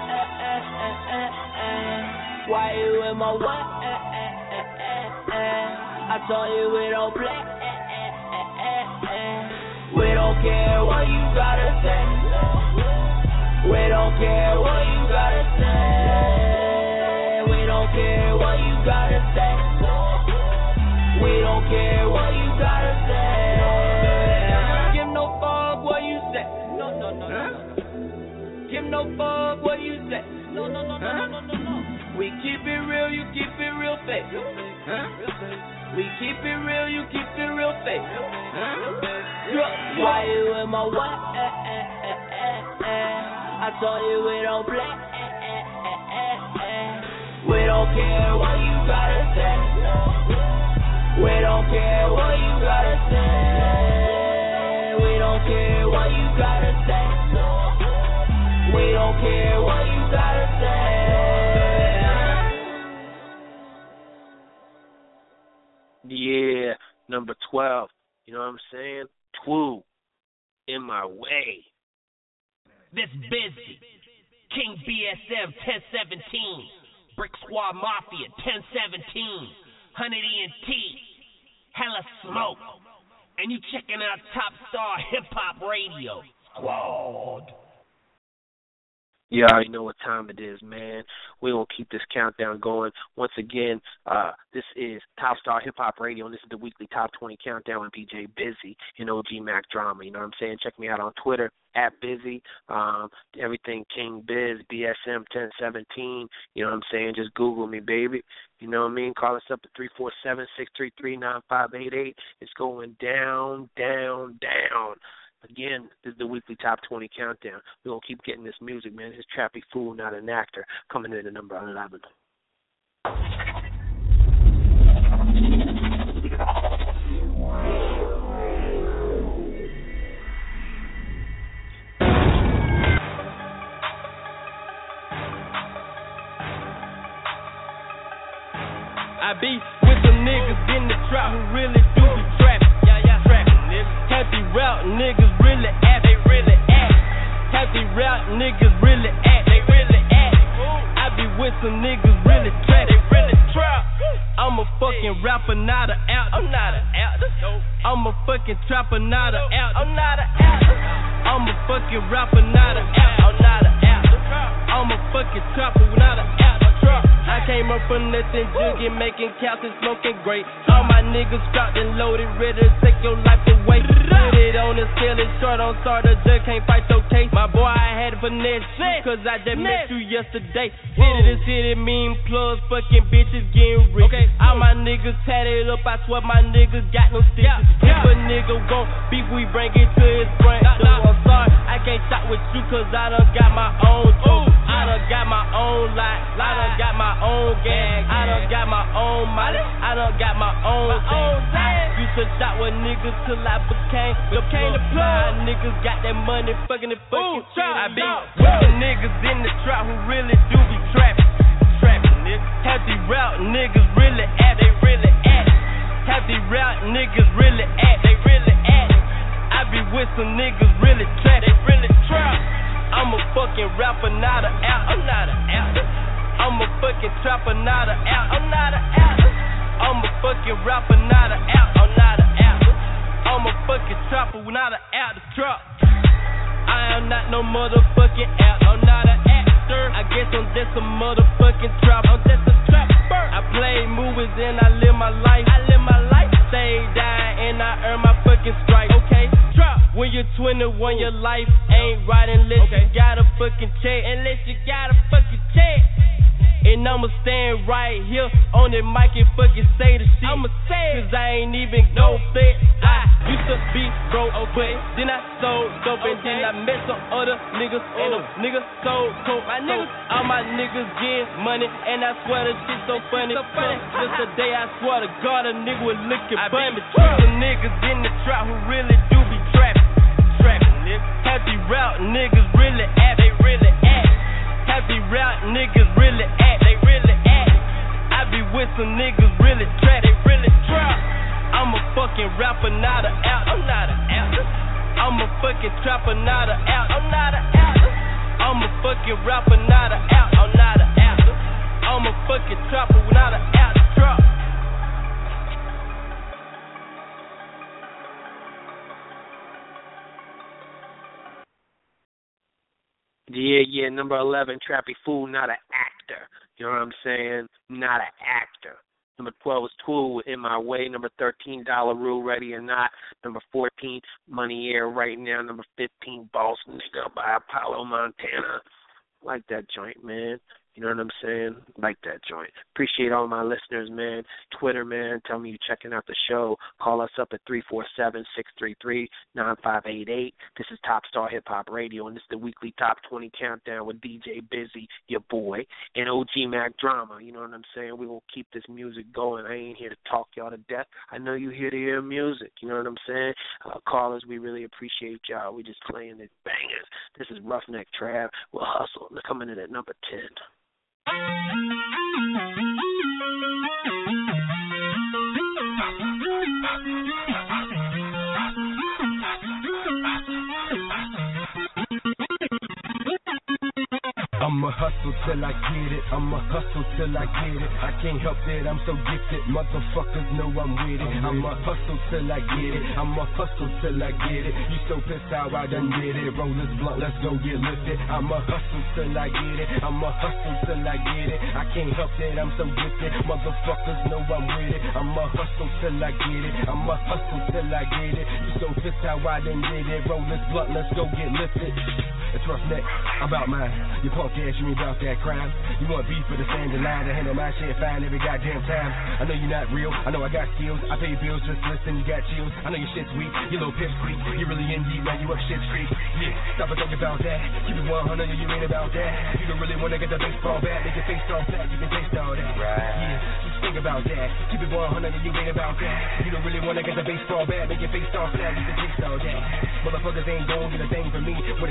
S13: Why you in my way? I saw you with on black. We don't care what you gotta say. We don't care what you gotta say. We don't care what you gotta say. We don't care what you gotta say. Give no fuck what you say. No. Give no fuck what you say. No. We keep it real, you keep it real fake. We keep it real, you keep it real fake. Why you in my way? I told you we don't play. We don't care what you gotta say. We don't care what you gotta say. We don't care what you gotta say. We don't care what you gotta say.
S5: Yeah, number 12. You know what I'm saying? Twoo, In My Way.
S20: This Busy, King BSM 1017, Brick Squad Mafia 1017, Honey ENT, Hella Smoke, and you checking out Top Star Hip Hop Radio. Squad.
S5: You already know what time it is, man. We're going to keep this countdown going. Once again, this is Top Star Hip Hop Radio, and this is the weekly Top 20 Countdown with DJ Busy and OG Mac Drama. You know what I'm saying? Check me out on Twitter, @Busy. Everything King Biz, BSM 1017. You know what I'm saying? Just Google me, baby. You know what I mean? Call us up at 347-633-9588. It's going down. Again, this is the weekly Top 20 Countdown. We're going to keep getting this music, man. This is Trappy Fool, Not an Actor, coming in at number 11.
S11: I be with the niggas in the trap who really do be trapping. rap niggas really act, they really act. Half these rap niggas really act, they really act. I be with some niggas really trap, they really trap. I'm a fucking rapper, not an actor. I'm not an actor. I'm a fucking trapper, not an actor. I'm not an actor. I'm a fucking rapper, not an actor. I'm not an actor. I'm a fucking trapper, not an actor. I came up from nothing, jugging, making counts and smoking great. All my niggas strapped and loaded, ready to take your life away. Put it on the scale, it's short on start, the judge can't fight your case. My boy, I had to finesse you, cause I just met you yesterday. City to city, mean plugs, fucking bitches getting rich. Okay. All my niggas tatted up, I swear my niggas got no stitches. If a nigga won't beef, we bring it to his brain. I'm sorry, I can't shot with you, cause I done got my own tool. I done got my own light, I done got my own gang, I done got my own molly, I done got my own thing. I used to shot with niggas till I became the plug. Niggas got that money, fucking the fucking shit. I be with the niggas in the trap who really do be trapping, niggas. Half these rap niggas really act, they really act. Half these rap niggas really act, they really act. I be with some niggas really trap, they really trap. I'm a fucking rapper, not an actor. I'm not an actor. I'm a fucking trapper, not an actor. I'm not an actor. I'm a fucking rapper, not an actor. I'm not an actor. I'm a fucking trapper, not an actor. Trap. I am not no motherfucking actor. I'm not an actor. I guess I'm just a motherfucking trapper. I'm just a trapper. I play movies and I live my life. I live my life. Stay down and I earn my fucking stripes. Okay. When you're 21, your life ain't right unless you got a fucking check. Unless you got a fucking check. And I'ma stand right here on the mic and fucking say the shit. I'ma say it, cause I ain't even no bet. I used to be broke, but then I sold dope. And then I met some other niggas, and them niggas sold coke. My niggas, all my niggas get money, and I swear this shit so funny. Just a day, I swear to God, a nigga was looking funny. Some niggas in the trap who really do be trapping, niggas. Half these rap niggas really act, they really act. Half these rap niggas really act, they really act. I be with some niggas really trap, they really trap. I'm a fucking rapper, not an actor. I'm not an actor. I'm a fucking trapper, not an actor. I'm not an actor. I'm a fucking rapper, not an actor. I'm not an actor. I'm a fucking trapper, not an actor. Trap.
S5: Yeah, number 11, Trappy Fool, not an actor. You know what I'm saying? Not an actor. Number 12 was Tool, In My Way. Number 13, Dollar Rule, Ready or Not. Number 14, Money Air, Right Now. Number 15, Boss Nigga by Apollo Montana. Like that joint, man. You know what I'm saying? Like that joint. Appreciate all my listeners, man. Twitter, man. Tell me you're checking out the show. Call us up at 347-633-9588. This is Top Star Hip Hop Radio, and this is the weekly Top 20 Countdown with DJ Busy, your boy, and OG Mac Drama. You know what I'm saying? We're going to keep this music going. I ain't here to talk y'all to death. I know you're here to hear music. You know what I'm saying? Callers, we really appreciate y'all. We just playing the bangers. This is Roughneck Trav. We'll hustle. They're coming in at number 10.
S21: I'ma hustle till I get it, I'ma hustle till I get it. I can't help it, I'm so gifted, motherfuckers know I'm with it. I'ma hustle till I get it, I'ma hustle till I get it. You so pissed how I done did it, roll this blunt, let's go get lifted. I'ma hustle till I get it, I'ma hustle till I get it. I can't help it, I'm so gifted, motherfuckers know I'm with it. I'ma hustle till I get it, I'ma hustle till I get it. You so pissed how I done did it, roll this blunt, let's go get lifted. It's Roughneck, I'm about mine. You punk ass, you ain't about that crime. You want beef for the standing line to handle my shit fine every goddamn time. I know you're not real, I know I got skills. I pay bills, just listen, you got chills. I know your shit's weak, your little pip squeak. You really in deep, man, you up shit street. Yeah, stop and think about that. Keep it 100, you ain't about that. You don't really wanna get the baseball bat, make your face all flat, you can taste all that. Right. Yeah, just think about that. Keep it 100, you ain't about that. You don't really wanna get the baseball bat, make your face all flat, you can taste all that. Motherfuckers ain't gon' get a thing from me. Where the cash at,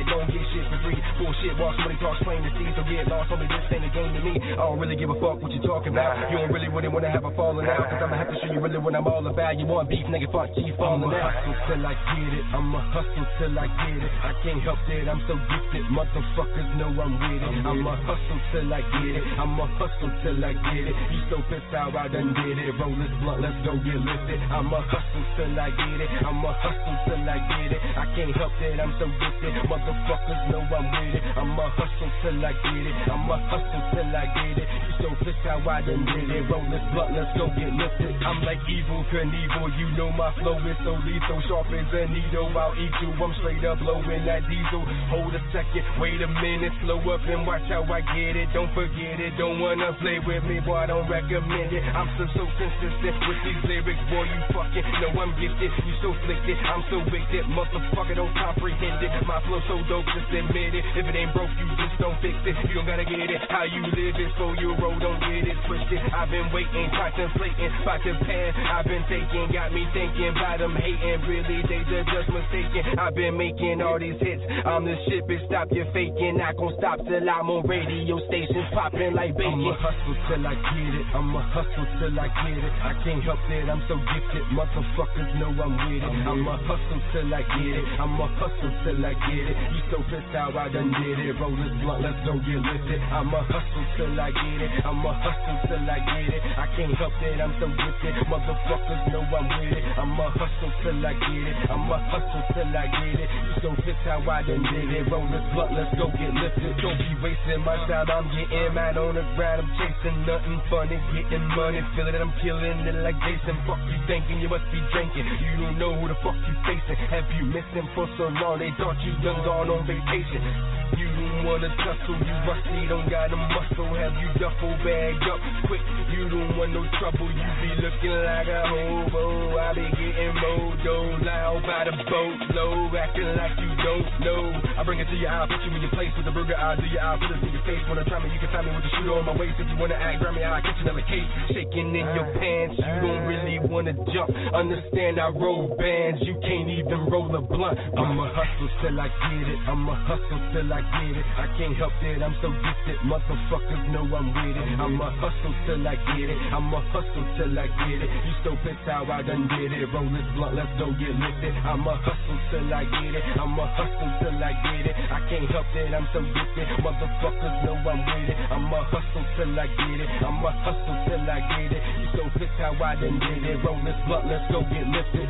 S21: gon' get shit for free. Bullshit, walk, somebody talks plain to see. So get lost, homie, this ain't a game to me. I don't really give a fuck what you talking about. You don't really wanna have a falling out, cause I'ma have to show you really what I'm all about. You want beef, nigga, fuck G falling out. I'ma hustle till I get it, I'ma hustle till I get it. I can't help it, I'm so gifted, motherfuckers know I'm with it. I'ma hustle till I get it, I'ma hustle till I get it. You so pissed how I done did it. Roll this blunt, let's go get lifted. I'ma hustle till I get it, I'ma hustle till I get it. I can't help it, I'm so gifted, motherfuckers know I'm with it. I'ma hustle till I get it, I'ma hustle till I get it. You so pissed how I done did it. Roll this blunt, let's go get lifted. I'm like Evel Knievel, you know my flow is so lethal, sharp as a needle. I'll eat you, I'm straight up blowing that diesel. Hold a second, wait a minute, slow up and watch how I get it. Don't forget it, don't wanna play with me, boy, I don't recommend it. I'm so consistent with these lyrics, boy, you fucking know I'm gifted. You so flicked it, I'm so wicked, motherfucker, don't comprehend it. My flow so dope, just admit it. If it ain't broke, you just don't fix it. You don't gotta get it, how you live it, so you roll, don't get it twisted. I've been waiting, contemplating, about to pan. I've been taking, got me thinking about them hating. Really, they just mistaken. I've been making all these hits. I'm the shit, bitch, stop your faking. Not gon' stop till I'm on radio stations popping like bacon. I'ma hustle till I get it. I'ma hustle till I get it. I can't help it, I'm so gifted. Motherfuckers know I'm with it. I'ma hustle till I get it. I'ma hustle till I get it. You so pissed how I done did it. Roll this blunt, let's go get lifted. I'ma hustle till I get it. I'ma hustle till I get it. I can't help it, I'm so gifted. Motherfuckers know I'm with it. I'ma hustle till I get it. I'ma hustle till I get it. You so pissed how I done did it. Roll this blunt, let's go get lifted. Don't be wasting my time, I'm getting mad on the ground. I'm chasing nothing funny, getting money. Feeling that I'm killing it like Jason. Fuck you thinking, you must be drinking. You don't know who the fuck you facing. Have you missing for so long, they thought you done gone on vacation. You don't wanna tussle, you rusty, don't got a muscle. Have you duffel bagged up quick, you don't want no trouble. You be looking like a hobo, I be getting mojo. Loud by the boatload, acting like you don't know. I bring it to your eye, put you in your place with the burger, I'll do your eye, put it in your face. Wanna try me, you can find me with the shooter on my waist. If you wanna act, grab me, I'll catch another case. Shaking in your pants, you don't really wanna jump. Understand I roll bands, you can't even roll a blunt. I'ma hustle till I get it, I'ma hustle till I get it. I can't help it, I'm so gifted, motherfuckers know I'm with it. I'ma hustle till I get it, I'ma hustle till I get it. You so pissed how I done did it. Roll this blunt, let's go get lifted. I'ma hustle till I get it, I'ma hustle till I get it. I can't help it, I'm so gifted, motherfuckers know I'm with it. I'ma hustle till I get it, I'ma hustle till I get it. You so pissed how I done did it. Roll this blunt, let's go get lifted.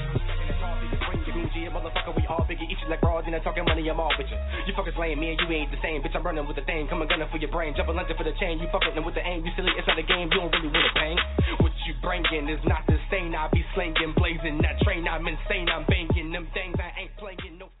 S21: Motherfucker, we all biggie, eat you like raws, and I'm talking money, I'm all with you. You fuckers laying me and you ain't the same, bitch, I'm running with the thing, coming gunning for your brain, jumping lunge for the chain, you fucking with the aim, you silly, it's not a game, you don't really wanna bang. What you bringing is not the same, I be slinging, blazing that train, I'm insane, I'm banging them things, I ain't playing no.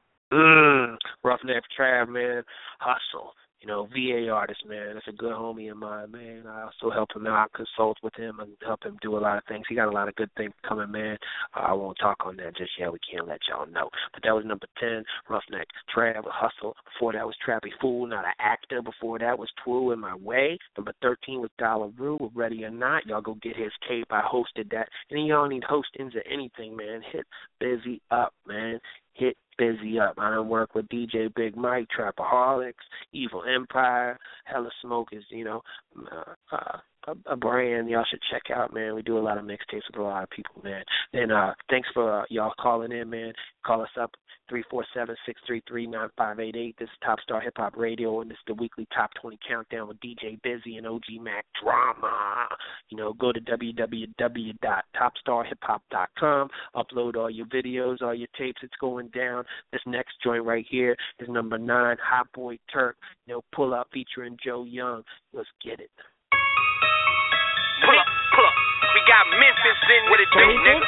S5: Roughneck Trav, man, hustle. You know, VA artist, man. That's a good homie of mine, man. I also help him out, consult with him, and help him do a lot of things. He got a lot of good things coming, man. I won't talk on that just yet. We can't let y'all know. But that was number 10, Roughneck Trav, Hustle. Before that was Trappy Fool, not an actor. Before that was Twoo In My Way. Number 13 was Dollar Rue with Ready or Not. Y'all go get his tape. I hosted that. Any of y'all need hostings or anything, man, hit Busy up, man. Hit Busy up. I done work with DJ Big Mike, Trapaholics, Evil Empire, Hella Smoke is, you know, a brand y'all should check out, man. We do a lot of mixtapes with a lot of people, man. Then thanks for y'all calling in, man. Call us up, 347-633-9588. This is Top Star Hip Hop Radio, and this is the weekly Top 20 Countdown with DJ Busy and OG Mac Drama. You know, go to www.topstarhiphop.com, upload all your videos, all your tapes. It's going down. This next joint right here is number 9, Hot Boy Turk. You know, Pull Up featuring Joe Young. Let's get it.
S14: Pull up. We got Memphis in with it, nigga. Get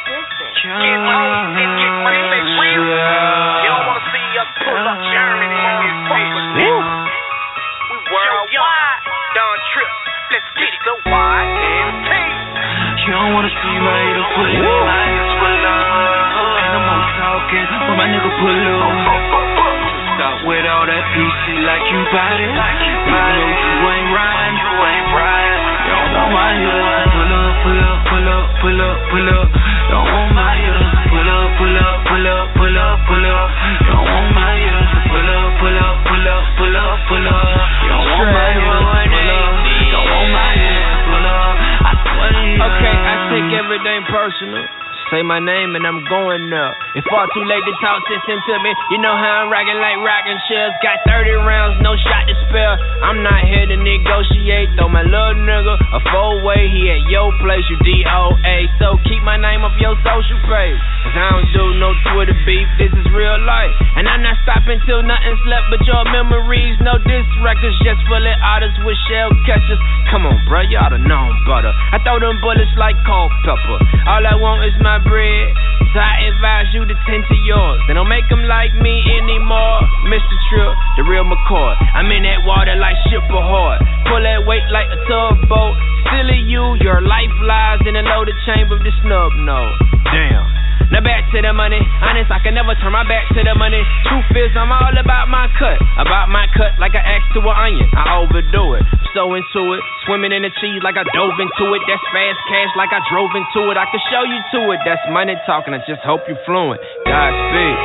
S14: money and get money, say real. You don't want to see us pull up Germany in this bitch, nigga. We worldwide. Don Trip. Let's get it. The YMT.
S2: You don't want to see my haters pull up. My haters pull up. And I'm on talking when my nigga pull up. Stop with all that PC like you bought it. Even though you ain't riding. You don't want my haters pull up. pull up, pull up. Don't want my hitters to pull up, pull up, pull up, pull up, pull up. Don't want my hitters to pull up, pull up, pull up, pull up, pull up. Don't want my hitters to pull up. Don't want my hitters to pull up. I swear to you.
S12: Okay, I take everything personal. Say my name and I'm going up. It's far too late to talk sense into me. You know how I'm rocking like rocking shells. Got 30 rounds, no shot to spare. I'm not here to negotiate. Throw my little nigga a 4-way. He at your place, you DOA. So keep my name off your social page. Cause I don't do no Twitter beef. This is real life. And I'm not stopping till nothing's left but your memories. No diss records, just full of artists with shell catchers. Come on, bro, you oughta know better. I throw them bullets like cold pepper. All I want is my bread, so I advise you to tend to yours. They don't make them like me anymore. Mr. Trill, the real McCoy. I'm in that water like ship ahoy. Pull that weight like a tugboat. Silly you, your life lies in the loaded chamber of the snub nose. Damn. Now back to the money. Honest, I can never turn my back to the money. Truth is, I'm all about my cut. About my cut like an axe to an onion. I overdo it. So into it. Swimming in the cheese like I dove into it. That's fast cash like I drove into it. I can show you to it. That's money talking. I just hope you fluent. Godspeed.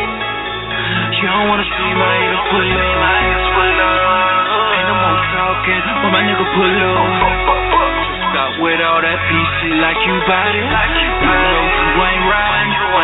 S2: You don't wanna see my haters pull up. Ain't no more talking, but my nigga pull up. Just stop with all that PC like you bought it. You know you ain't right.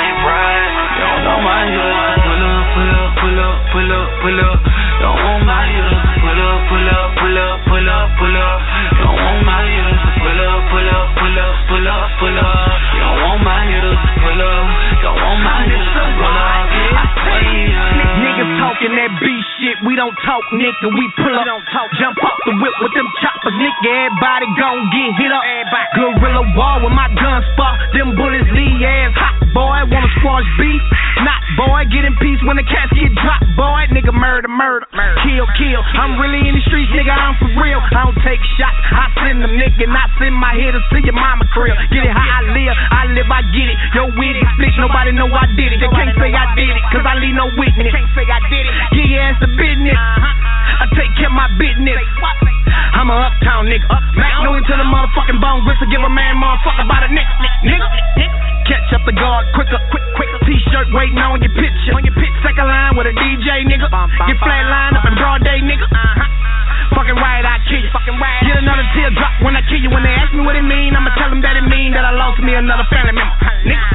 S2: You don't want my haters pull up, pull up, pull up, pull up, pull up. Don't want my haters pull up, pull up, pull up, pull up, pull up. Don't want my haters pull up, pull up, pull up, pull up, pull up. Don't want my haters pull up. Don't want my haters pull up. I swear to you.
S4: Niggas talking that B shit, we don't talk, nigga, we pull up. Jump off the whip with them choppers, nigga, everybody gon' get hit up. Gorilla wall with my gun spark, them bullets leave ass hot, boy. Wanna squash beef? Not, boy, get in peace when the casket drop, boy. Nigga, murder, kill, kill. I'm really in the streets, nigga, I'm for real. I don't take shots, I send them, nigga, and I send my hitters to your mama crib. Get it how I live, I get it. Yo, wig is split, nobody know I did it. They can't say I did it, cause I leave no witness. Can't say I did it, give your ass the business. I take care of my business. I'm a uptown nigga. Mac no into the motherfucking bone gristle. Give a man motherfucker by the neck, nigga. Catch up the guard quicker, quick. T-shirt waiting on your picture. Second line with a DJ, nigga. Get flat line up in broad day, nigga. Fucking right, I kill you. Get another teardrop when I kill you. When they ask me what it mean, I'ma tell them that it mean that I lost me another family member, nigga.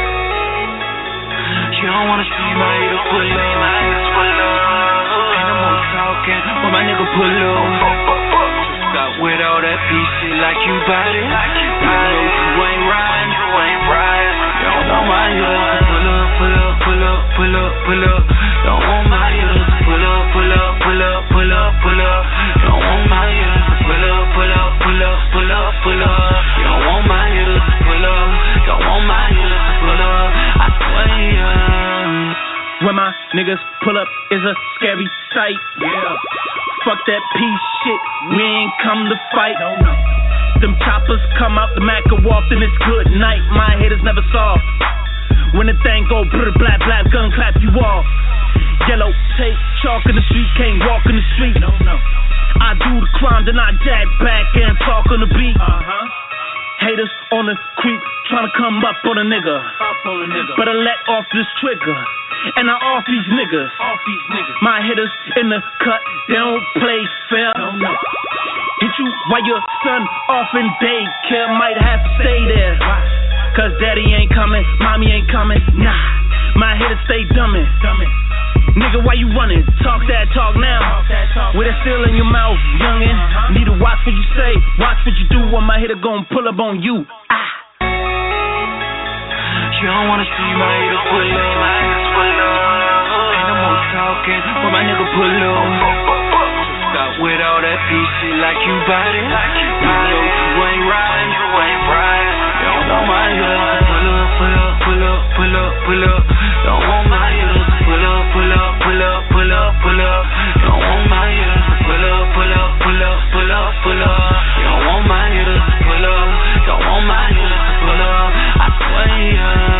S2: You don't wanna see my haters pull up. Ain't no more talking, but my nigga pull up. Just stop with all that PC like you bought it. You know you ain't right. You don't want my haters to pull up, pull up, pull up, pull up, pull up. Don't want my haters to pull up, pull up, pull up, pull up, pull up. Don't want my haters to pull up, pull up, pull up, pull up, pull up. You don't want my haters to pull up. Don't want my haters to pull up. I swear to you.
S4: When my niggas pull up is a scary sight. Yeah. Fuck that piece shit. We ain't come to fight. No. Them choppers come out the Mac and walk, then it's good night. My haters never saw. When the thing go brr blap blap, gun clap you off. Yellow tape, chalk in the street, can't walk in the street. No. I do the crime, then I jab back and talk on the beat. Haters on the creep, tryna come up on a nigga. But I let off this trigger, and I off these niggas. My hitters in the cut, they don't play fair. No. Hit you while your son off in daycare, might have to stay there. Cause daddy ain't coming, mommy ain't coming, nah. My hitters stay dumbin'. Nigga, why you running? Talk that talk now. With that still in your mouth, youngin'. Need to watch what you say, watch what you do, or my hitter gon' pull up on you.
S2: You don't wanna see my haters pull up. Ain't no more talking, but my nigga pull up. Just stop with all that PC like you bought it. You know you ain't right. You don't want my haters pull up, pull up, pull up, pull up, pull up. Don't want my haters pull up, pull up, pull up, pull up, pull up. Don't want my haters pull up, pull up, pull up, pull up, pull up. You don't want my haters pull up. Don't want my haters pull up. I swear to you.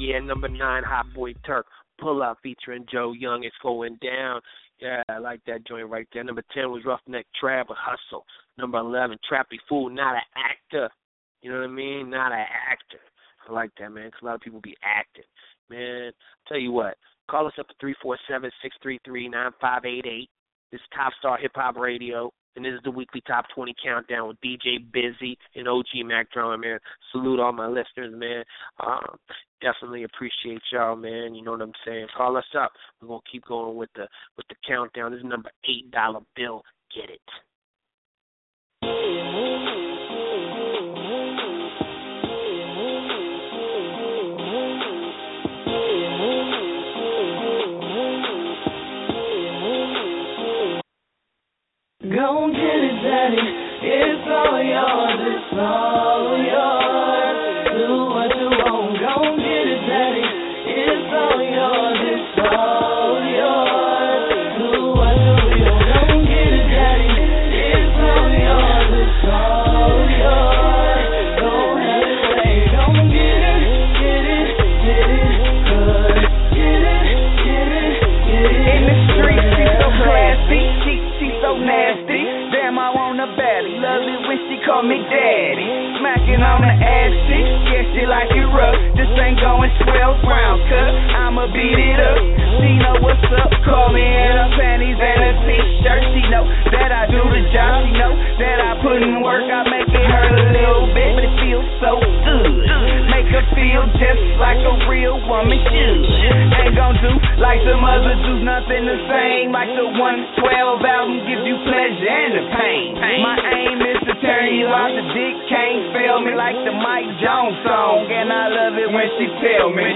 S5: Yeah, number 9, Hot Boy Turk. Pull Up featuring Joe Young. It's going down. Yeah, I like that joint right there. Number 10 was Roughneck Trap with Hustle. Number 11, Trappy Fool, not an actor. You know what I mean? Not an actor. I like that, man, because a lot of people be acting. Man, tell you what, call us up at 347-633-9588. This is Top Star Hip Hop Radio, and this is the weekly Top 20 Countdown with DJ Busy and OG Mac Drama, man. Salute all my listeners, man. Definitely appreciate y'all, man. You know what I'm saying? Call us up. We're going to keep going with the countdown. This is number $8 bill. Get it.
S16: Go get it, daddy. It's all yours. It's all yours. Do what you want. Go get it, daddy. It's all yours. It's all yours. Do what you will. Go get it, daddy. It's all yours. It's all yours. Don't have it way. Go get it, get it, get it good. Get it, get it, get it.
S4: In the street, she's so classy. She's so nasty. Damn, I want her badly. Love it when she call me daddy. Smacking on the ass cheek. Yeah, she like it rough. This ain't going 12 rounds, cuz I'ma beat it up. She know what's up. Call me in her panties and a t-shirt. She know that I do the job. She know that I put in work. I make it hurt a little bit, but it feels so good. Make her feel just like a real woman should. Ain't gon' do like some other dudes, nothing the same. Like the 112 album gives you pleasure and the pain. My aim is to turn you out. The dick can't fail me like the Mike Jones song. And I love it when she tell me.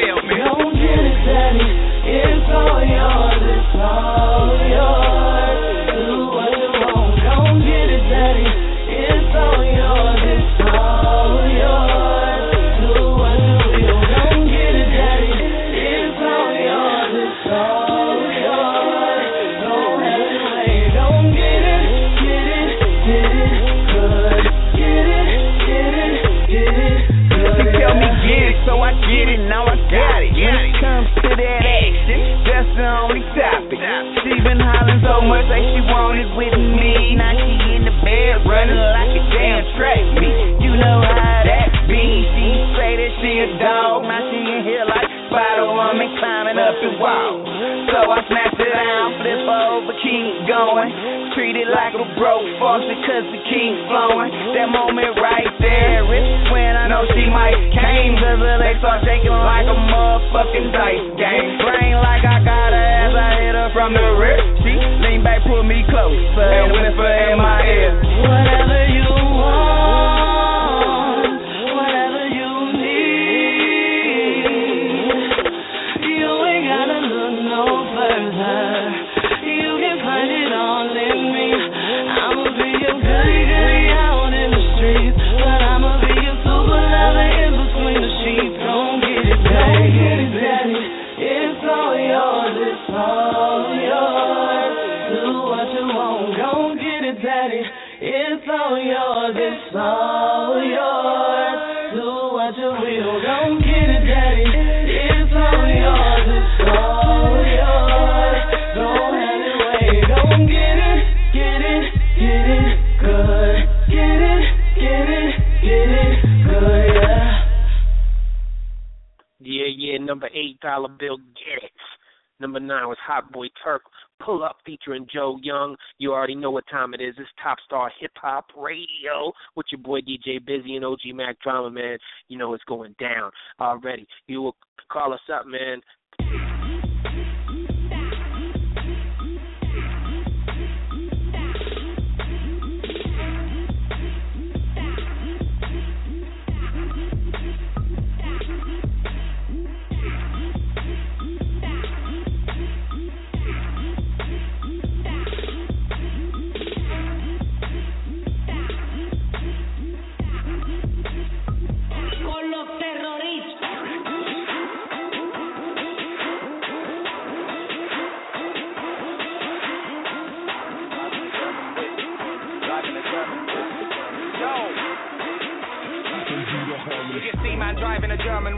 S16: Don't get it, daddy. It's all yours. It's all yours. Do what you want. Don't get it, daddy. It's all yours. It's all yours. Do what you will. Don't get it, daddy. It's all yours. It's all yours. Don't have it way. Don't get it, get it, get it good. Get it, get it, get it good.
S4: She tell me get it, so I get it. Now I got it. When it comes to that action, that's the only topic. She been hollering so much like she wanted with me. Now she in the bed running like a damn track meet. You know how that be. She say that she a dog. Now she in here like Spider-Woman climbing up the wall. So I snatch it down, flip over, keep going. Treat it like a broke faucet cause it keeps flowing. That moment right there is when I know she might came. Cause her legs start shaking like a motherfucking dice game. Brain like I got her as I hit her from the rear. She lean back, pull me closer and whisper in my ear.
S16: Whatever you want, whatever you need, you ain't gotta look no further. You can find it all in me. I'ma be your goody out in the streets, but I'ma be your super lover in between the sheets. Don't get it, daddy. It's all yours. It's all yours. Do what you want. Don't get it, daddy. It's all yours. It's all yours. Do what you will. Don't get it, daddy. It's all yours. It's all yours. Don't have it way. Don't get it, get it, get it good. Get it, get it, get it good, yeah.
S5: Yeah, number $8 bill, get it. Number 9 was Hot Boy Turk. Pull Up featuring Joe Young. You already know what time it is. It's Top Star Hip Hop Radio with your boy DJ Busy and OG Mac Drama, man. You know it's going down already. You will call us up, man.
S16: Con los terroristas.
S6: You can see man driving a German whip.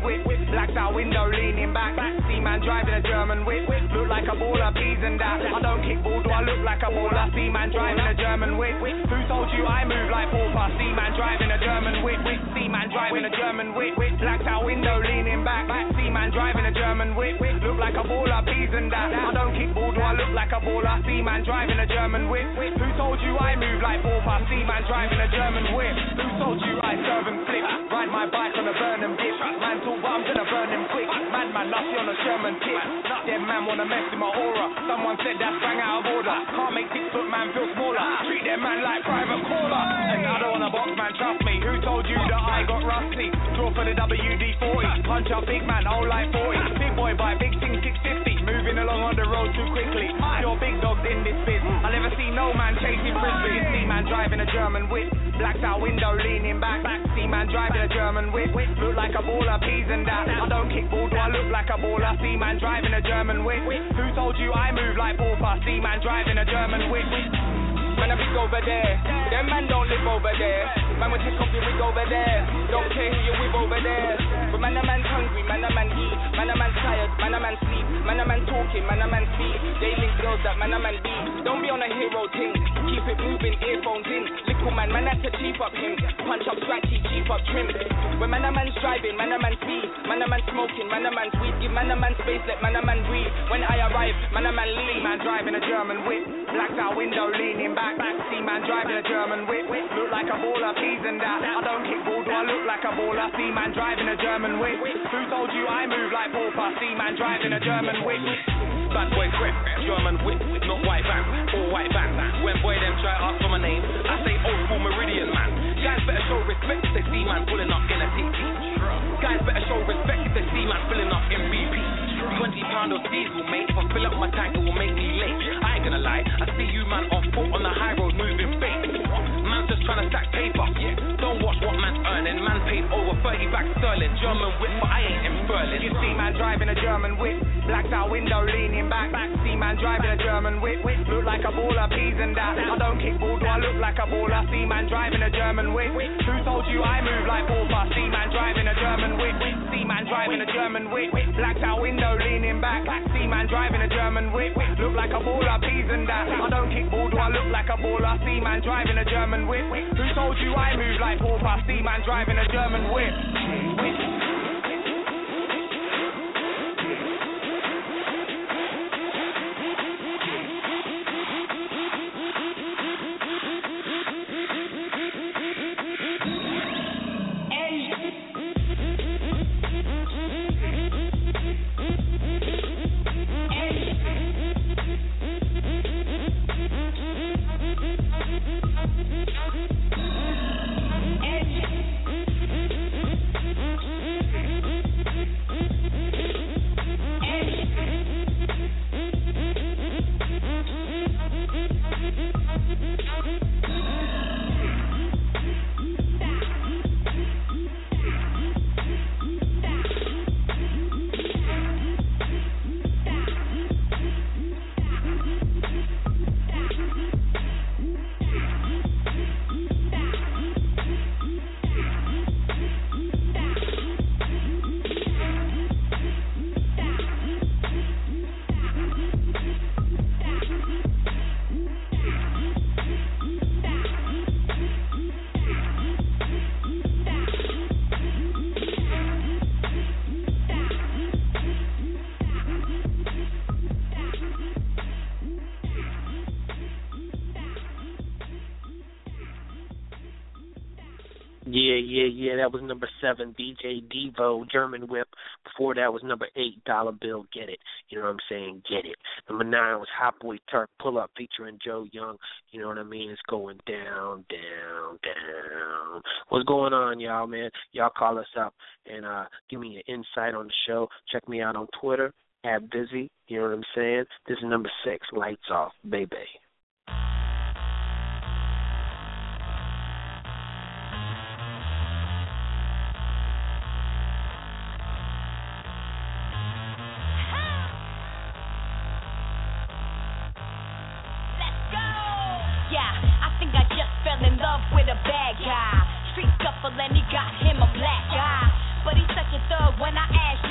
S14: Blacked out window, leaning back. See man driving a German whip. Look like a baller, peas and that. I don't kick ball, do I look like a baller? See man driving a German whip. Who told you I move like pauper? See man driving a German whip. See man driving a German whip. Blacked out window, leaning back. See man driving a German whip. Look like a baller, peas and that. I don't kick ball, do I look like a baller? See man driving a German whip. Who told you I move like pauper? See man driving a German whip. Who told you I serve and flip? Ride my bike on a Burnham dip. Man talk, but I'm gonna burn him quick. Man, lusty on a Sherman tip. Dead man wanna mess with my aura. Someone said that's bang out of order. Can't make 6 foot man feel smaller. Treat them man like private caller. And I don't wanna box man, trust me. Who told you that I got rusty? Draw for the WD-40. Punch up big man, old like 40. Big boy by big thing 650. Moving along on the road too quickly. Your big dogs in this biz. I never see no man chasing frisbee. See man driving a German whip. Blacked out window, leaning back. See man driving a German whip. Look like a baller, peas and that. I don't kick ball, do I look like a baller? See man driving a German whip. Who told you I move like pauper? See man driving a German whip. Man, I big over there. Them man don't live over there. Man, we take off the wig over there. Don't care who you with over there. But man, a man's hungry, man, a man eat. Man, a man's tired, man, a man sleep. Man, a man talking, man, a man speak. They link girls that man, a man be. Don't be on a hero thing. Keep it moving, earphones in. Little man had to cheap up him. Punch up scratchy, cheap up trim. When man, a man's driving, man, a man speed. Man, a man smoking, man, a man's weed. Give man, a man space, let man, a man breathe. When I arrive, man, a man leave. Man driving a German whip. Blacked out window, leaning back. See man driving a German whip. Look like a baller, peas and that. I don't kick ball, do I look like a baller? See man driving a German whip. Who told you I move like pauper? See man driving a German whip.
S6: Bad boy crap, German whip, not white van, all white van. When boy them try ask for my name, I say old school Meridian man. Guys better show respect if they see man pulling up in a TT. Guys better show respect if they see man filling up in BP. 20 pound of diesel, mate. If I fill up my tank, it will make me late. I ain't gonna lie, I see you man on foot on the high road moving fake. Man's just trying to stack paper. Don't watch what man's earning. Man paid over 30 back sterling. German whip, but I ain't in Berlin.
S14: You see man driving a German whip. Blacked out window, leaning back. See man driving a German whip. Look like a baller, peas and that. I don't kick ball, do I look like a baller? See man driving a German whip. Who told you I move like pauper? See man driving a German whip. See man driving a German whip. Blacked out window, leaning back. See man driving a German whip. Look like a baller, peas and that. I don't kick ball, do I look like a baller? See man driving a German whip. Who told you I move like pauper? See man driving a German whip.
S5: Yeah, that was number 7, DJ Devo, German Whip. Before that was number 8, Dollar Bill, Get It. You know what I'm saying? Get it. Number 9 was Hot Boy Turk, Pull Up, featuring Joe Young. You know what I mean? It's going down, down, down. What's going on, y'all, man? Y'all call us up and give me an insight on the show. Check me out on Twitter, @Busy. You know what I'm saying? This is number 6, Lights Off, Baby.
S22: With a bad guy, street scuffle and he got him a black eye. But he's such a thug when I asked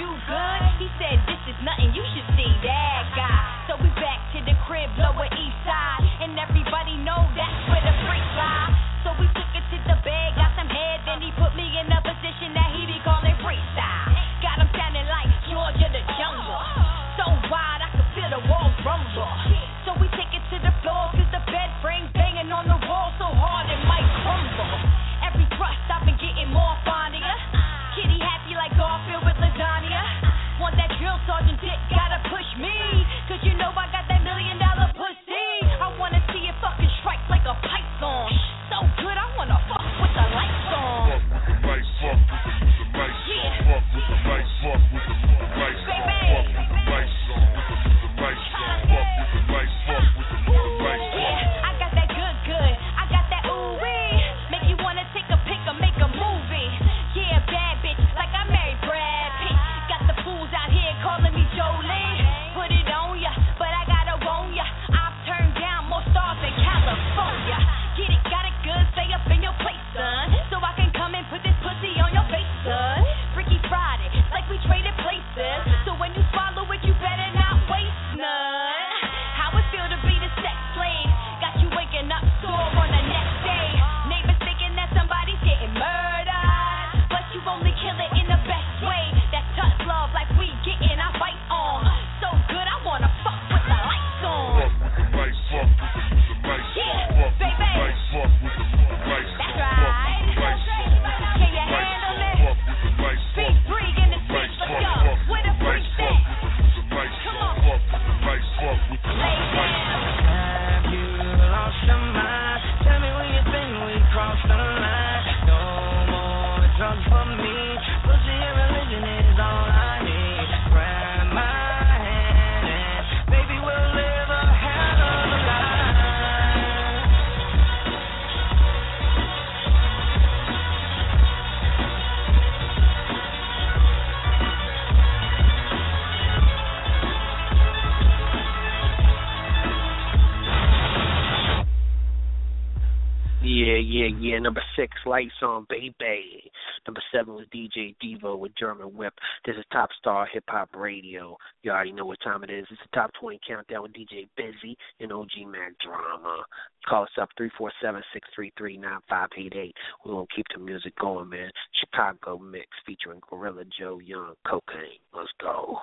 S5: Yeah. Number 6, Lights On, Baby. Number 7 was DJ Devo with German Whip. This is Top Star Hip Hop Radio. You already know what time it is. It's the Top 20 Countdown with DJ Busy and OG Mac Drama. Call us up 347-633-9588. We're going to keep the music going, man. Chicago Mix featuring Gorilla Joe Young, Cocaine. Let's go.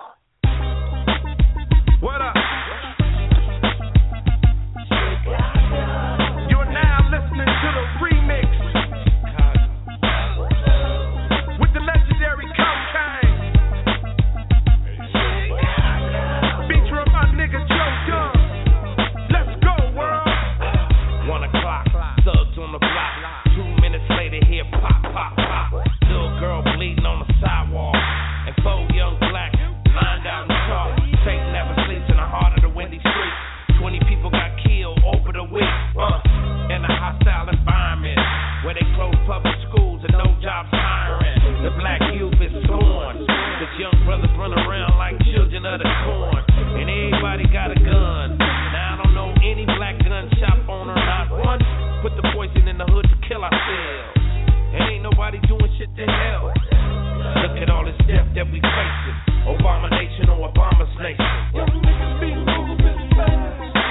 S7: What up? You're now listening to the remix with the legendary Cocaine, featuring my nigga Joe Young. Let's go, world.
S6: 1 o'clock, thugs on the block. 2 minutes later, here pop, pop, pop. Little girl bleeding on the sidewalk, and 4 young blacks lined out in the car. Satan never sleeps in the heart of the windy street. 20 people got killed over the week, in a hostile environment where they close public schools and no jobs hiring. The black youth is torn, 'cause young brothers run around like children of the corn, and everybody got a gun. Now I don't know any black gun shop owner, not one. Put the poison in the hood to kill ourselves, and ain't nobody doing shit to help. Look at all this death that we facing. Obama nation or Obama's nation. Young niggas be moving fast.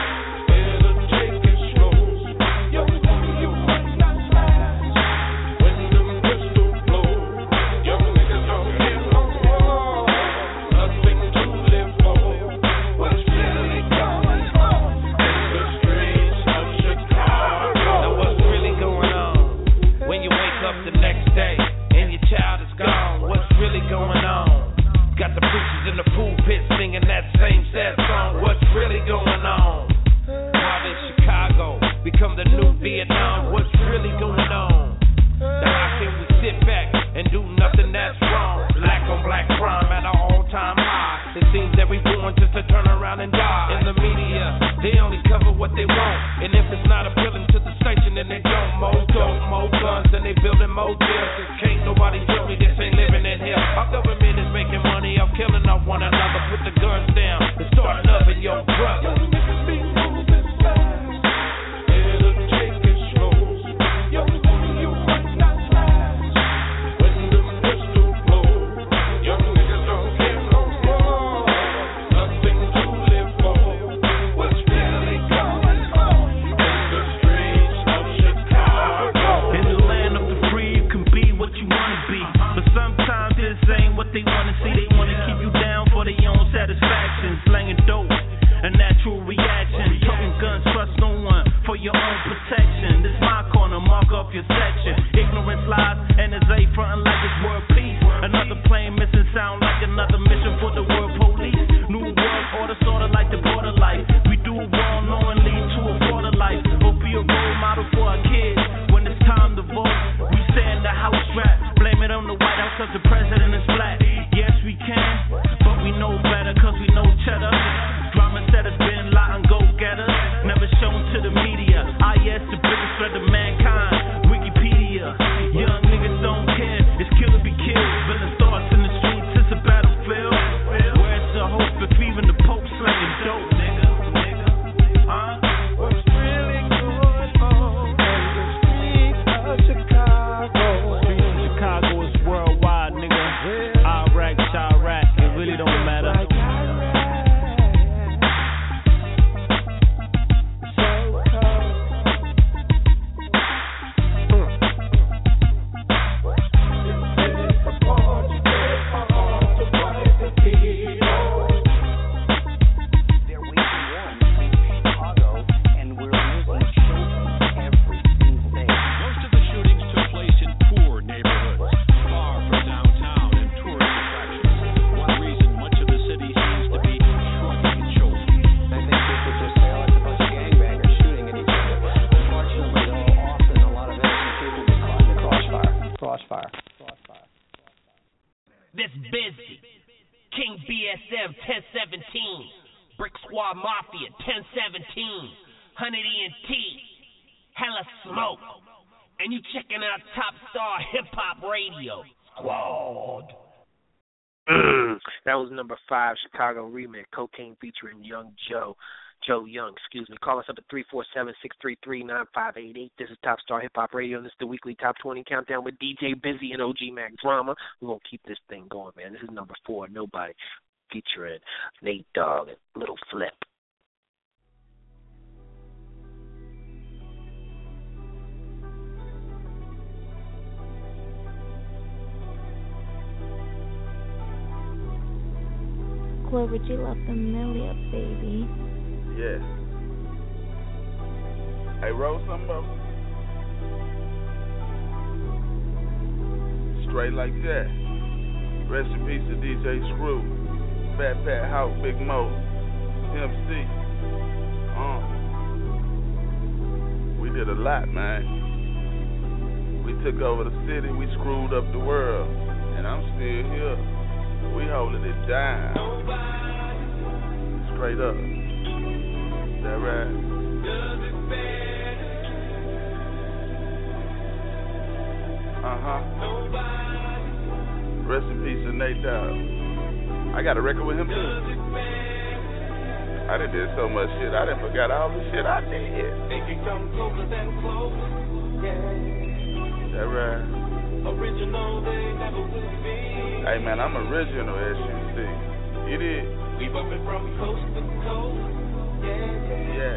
S6: Better take it slow. Young niggas, you might not last. When them pistols blow, young niggas don't get no more. Nothing to live for. What's really going on in the streets of Chicago? Now what's really going on when you wake up the next day and your child is gone? What's really going on? Got the preachers in the pulpit singing that same sad song. What's really going on? How did Chicago become the new Vietnam? What's really going on? Now how can we sit back and do nothing that's wrong? Black on black crime at an all-time high. It seems that we born just to turn around and die. In the media, they only cover what they want, and if it's not appealing to the station, then they don't. More dope, more guns, and they building more jails. 'Cause can't nobody tell me this ain't living in hell. Our government is making money off killing off one another. Put the guns down and start loving your brother. Niggas be moving fast. Better take it slow. Young niggas, you might not last. When them pistols blow, young niggas don't get no more. Nothing to live for. What's really going on in the streets of Chicago?
S4: In the land of the free, you can be what you wanna be. But sometimes this ain't what they wanna see. They wanna keep you down for their own satisfaction. Slanging dope, a natural reaction. Toting guns, trust no one for your own protection. This my corner, mark off your section. Ignorance lies, and it's a frontin' like it's world peace. Another plane missing, sound like another mission for the world police. New world order, sorta like the border life. We do wrong knowingly to afford a life. Or be a role model for our kids. When it's time to vote, we stay in the house strap. Blame it on the White House 'cause the president is black. Yes, we can, but we know better 'cause we know cheddar. Drama said it's been lot and go-getters. Never shown to the media. IS, the biggest threat to mankind. Wikipedia. Young niggas don't care. It's kill or be killed. Villain thoughts in the streets. It's a battlefield. Where's the hope if even the Pope slanging dope, nigga? Huh?
S7: What's really going on in the streets of Chicago?
S4: Streets of Chicago is worldwide, nigga. Iraq, Chirac, it really don't matter.
S20: This busy. King BSM 1017. Brick Squad Mafia 1017. Honey ENT. Hella Smoke. And you checking out Top Star Hip Hop Radio. Squad.
S5: That was number 5, Chicago remix, Cocaine featuring Young Joe. Joe Young, excuse me. Call us up at 347-633-9588. This is Top Star Hip Hop Radio, and this is the weekly Top 20 Countdown with DJ Busy and OG Mac Drama. We're going to keep this thing going, man. This is number 4, Nobody, featuring Nate Dogg and Little Flip.
S1: Clover G love familiar, baby.
S7: Yeah. Hey, roll something up. Straight like that. Rest in peace to DJ Screw, Fat Pat Hawk, Big Mo, MC. We did a lot, man. We took over the city, we screwed up the world, and I'm still here. We holding it down. Straight up. That right? Rest in peace to Nate Dogg. I got a record with him too. I done did so much shit. I done forgot all the shit I did. That right? Original, they never will be. Hey man, I'm original as you see. You did. We bumpin' from coast to coast. Yeah.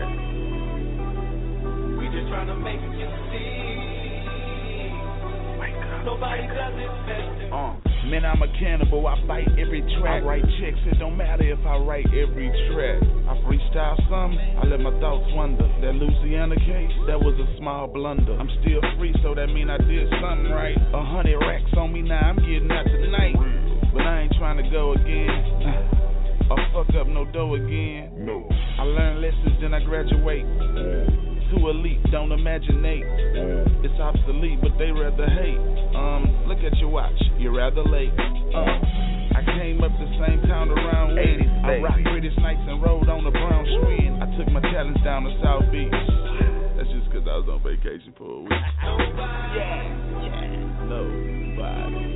S7: We just tryna make you see. Nobody does it better. Man, I'm a cannibal, I bite every track. I write checks, it don't matter if I write every track. I freestyle some, I let my thoughts wander. That Louisiana case, that was a small blunder. I'm still free, so that mean I did something right. 100 racks on me now, I'm getting out tonight. But I ain't trying to go again. Or fuck up no dough again. No. I learn lessons, then I graduate. Too elite, don't imaginate. It's obsolete, but they rather hate. Look at your watch, you're rather late. I came up the same town around 80. I rocked British nights and rode on the brown swing. I took my talents down to South Beach. That's just cause I was on vacation for a week. Yeah. Nobody.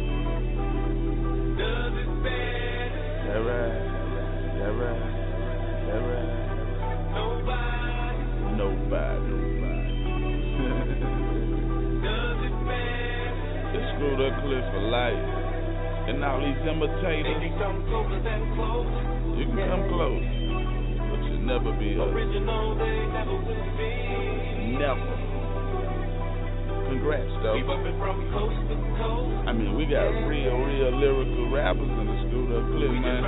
S7: That right. Nobody. It's Screwed Up Cliff for life. And all these imitators, you can come close, but you'll never be us. Original, they never will be. Never. Congrats, though. I mean, we got real lyrical rappers in the Screwed Up Cliff, man.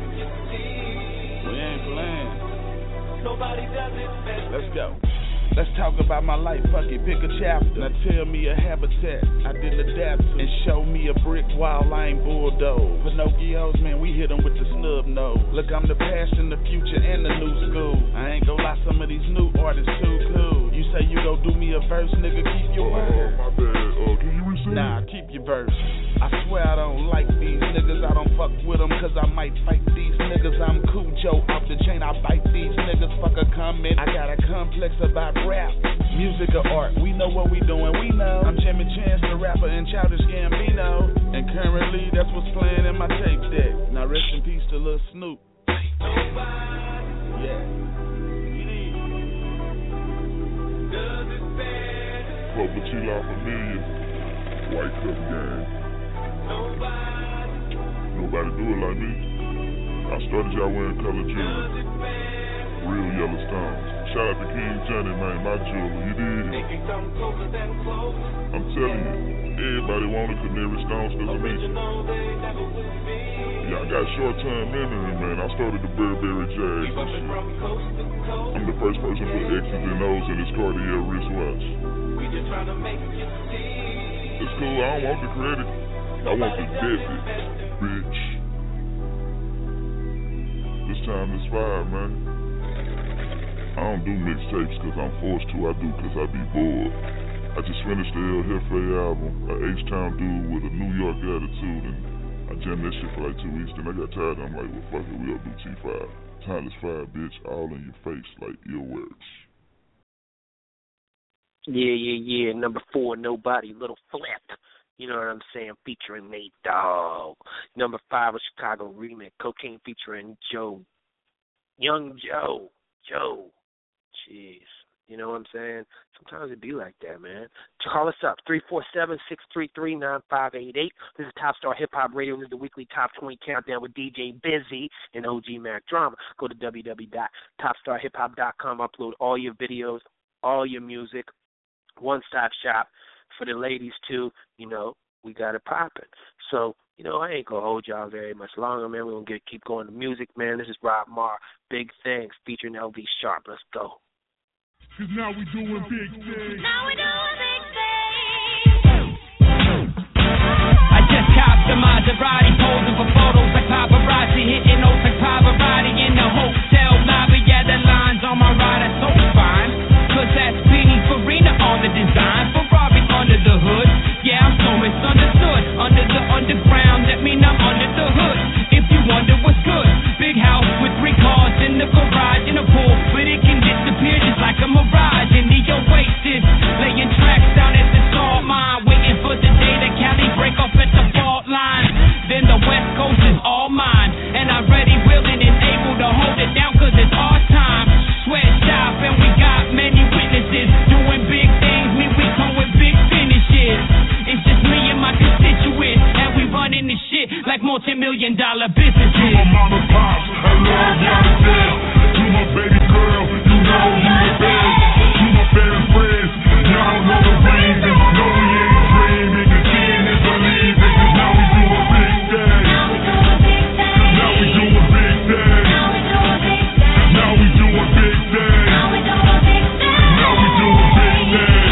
S7: We ain't playing. Nobody does it better. Let's go. Let's talk about my life, fuck it, pick a chapter. Now tell me a habitat I didn't adapt to. And show me a brick wall I ain't bulldozed. Pinocchios, man, we hit them with the snub nose. Look, I'm the past and the future and the new school. I ain't gonna lie, some of these new artists too cool. You say you gon' do me a verse, nigga, keep your word. My bad, can you reset? Nah, keep your verse. I swear I don't like these niggas, I don't fuck with them cause I might fight these niggas. I'm Cujo, off the chain, I bite these niggas, fuck a comment. I got a complex about rap, music or art, we know what we doing, we know. I'm Jimmy Chance, the rapper, and Childish Gambino. And currently, that's what's playing in my tape deck. Now rest in peace to Lil Snoop. Yeah.
S8: Clover G La Familia, White Cup Gang. Nobody do it like me. I started y'all wearing color jewelry. Real yellow stones. Shout out to King Johnny, man, my jeweler, you did. I'm telling you, everybody wanted Canary Stones because of me. Yeah, I got short-term memory, man. I started the Burberry Jazz and shit. I'm the first person to put X's and O's in his Cartier wristwatch. It's cool, I don't want the credit. I want the debit, bitch. This time is 5, man. I don't do mixtapes cause I'm forced to, I do cause I be bored. I just finished the El Jefe album, a H-Town dude with a New York attitude, and I jammed that shit for like 2 weeks, then I got tired, I'm like, well fuck it, we'll do T5. Timeless 5, bitch, all in your face like earwax.
S5: Yeah. Number 4, Nobody, Little Flip. You know what I'm saying? Featuring Nate Dogg. Number 5, a Chicago remix, Cocaine featuring Young Joe. Yo, jeez. You know what I'm saying? Sometimes it be like that, man. So call us up, 347-633-9588. This is Top Star Hip Hop Radio. This is the weekly Top 20 Countdown with DJ Busy and OG Mac Drama. Go to www.topstarhiphop.com. Upload all your videos, all your music. One-stop shop for the ladies, too. You know, we got it popping. So, you know, I ain't going to hold y'all very much longer, man. We're going to keep going to music, man. This is Rob Marr, Big Things, featuring LV Sharp. Let's go.
S8: Cause now we doing big things.
S11: Now we doing big things. I just copped the Maserati, posing for photos like paparazzi, hitting notes like Pavarotti in the hotel lobby. Yeah, the lines on my ride are so fine. Cause that's Beanie Farina on the design. Ferrari under the hood. Yeah, I'm so misunderstood. Under the underground, that mean I'm under the hood. If you wonder what's good, big house with 3 cars in the garage in a pool, but it can disappear just like a mirage in the Oasis. Laying tracks down at the salt mine, waiting for the day that Cali break off at the fault line. Then the West Coast is all mine, and I'm ready, willing, and able to hold it down, cause it's our time. Sweatshop, and we got many witnesses doing big things. We come with big finishes. It's just me and my constituents, and we running this shit like multi-million-dollar businesses.
S8: To my mama pops, I love y'all to death. To my baby girl, you know you the best. To my family friends, y'all know the reason. No, we ain't dreaming, cause seeing is believing. Cause now we do a big thing. Now we do a big thing. Now we do a big thing. Now we do a big thing. Now we do a big thing.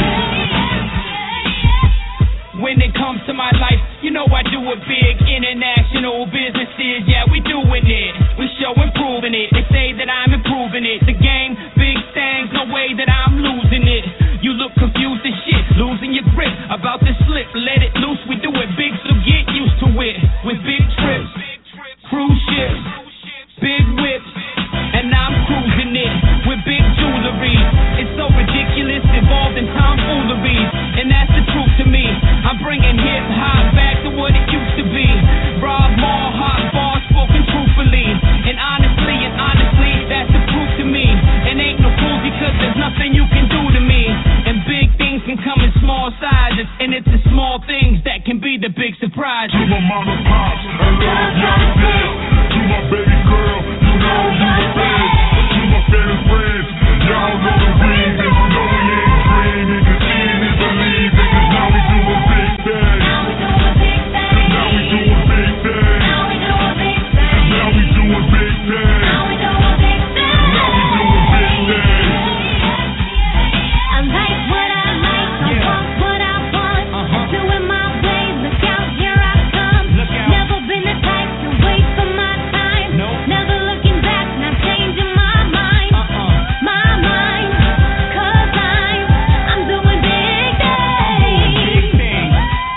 S11: When it comes to my life, you know I do it big. International businesses, yeah, we doing it. We show improving it. They say that I'm improving it. The game, big things, no way that I'm losing it. You look confused as shit, losing your grip. About to slip, let it loose. We do it big, so get used to it. With big trips, cruise ships, big whips, and I'm cruising it with big jewelry. It's so ridiculous, involved in tomfoolery, and that's the truth to me. I'm bringing hip hop back to what it used to be. Rob Marr, hot bars spoken truthfully, and honestly, that's the proof to me. And ain't no fool because there's nothing you can do to me. And big things can come in small sizes, and it's the small things that can be the big surprises.
S8: To my mama pops, I love y'all to death. To my baby girl, you know you the best. To my family friends, y'all know the reason. No, we ain't dreaming, cause seeing is believing. Cause now we do a big thing. Cause now we do a big thing. Cause now we do a big thing. Now we do a big thing. Now we do a big thing.
S11: I like what I like, I want what I want. Do it my way, look out, here I come. Never been the type to wait for my time. Never looking back, not changing my mind. My mind, cause I'm doing big things.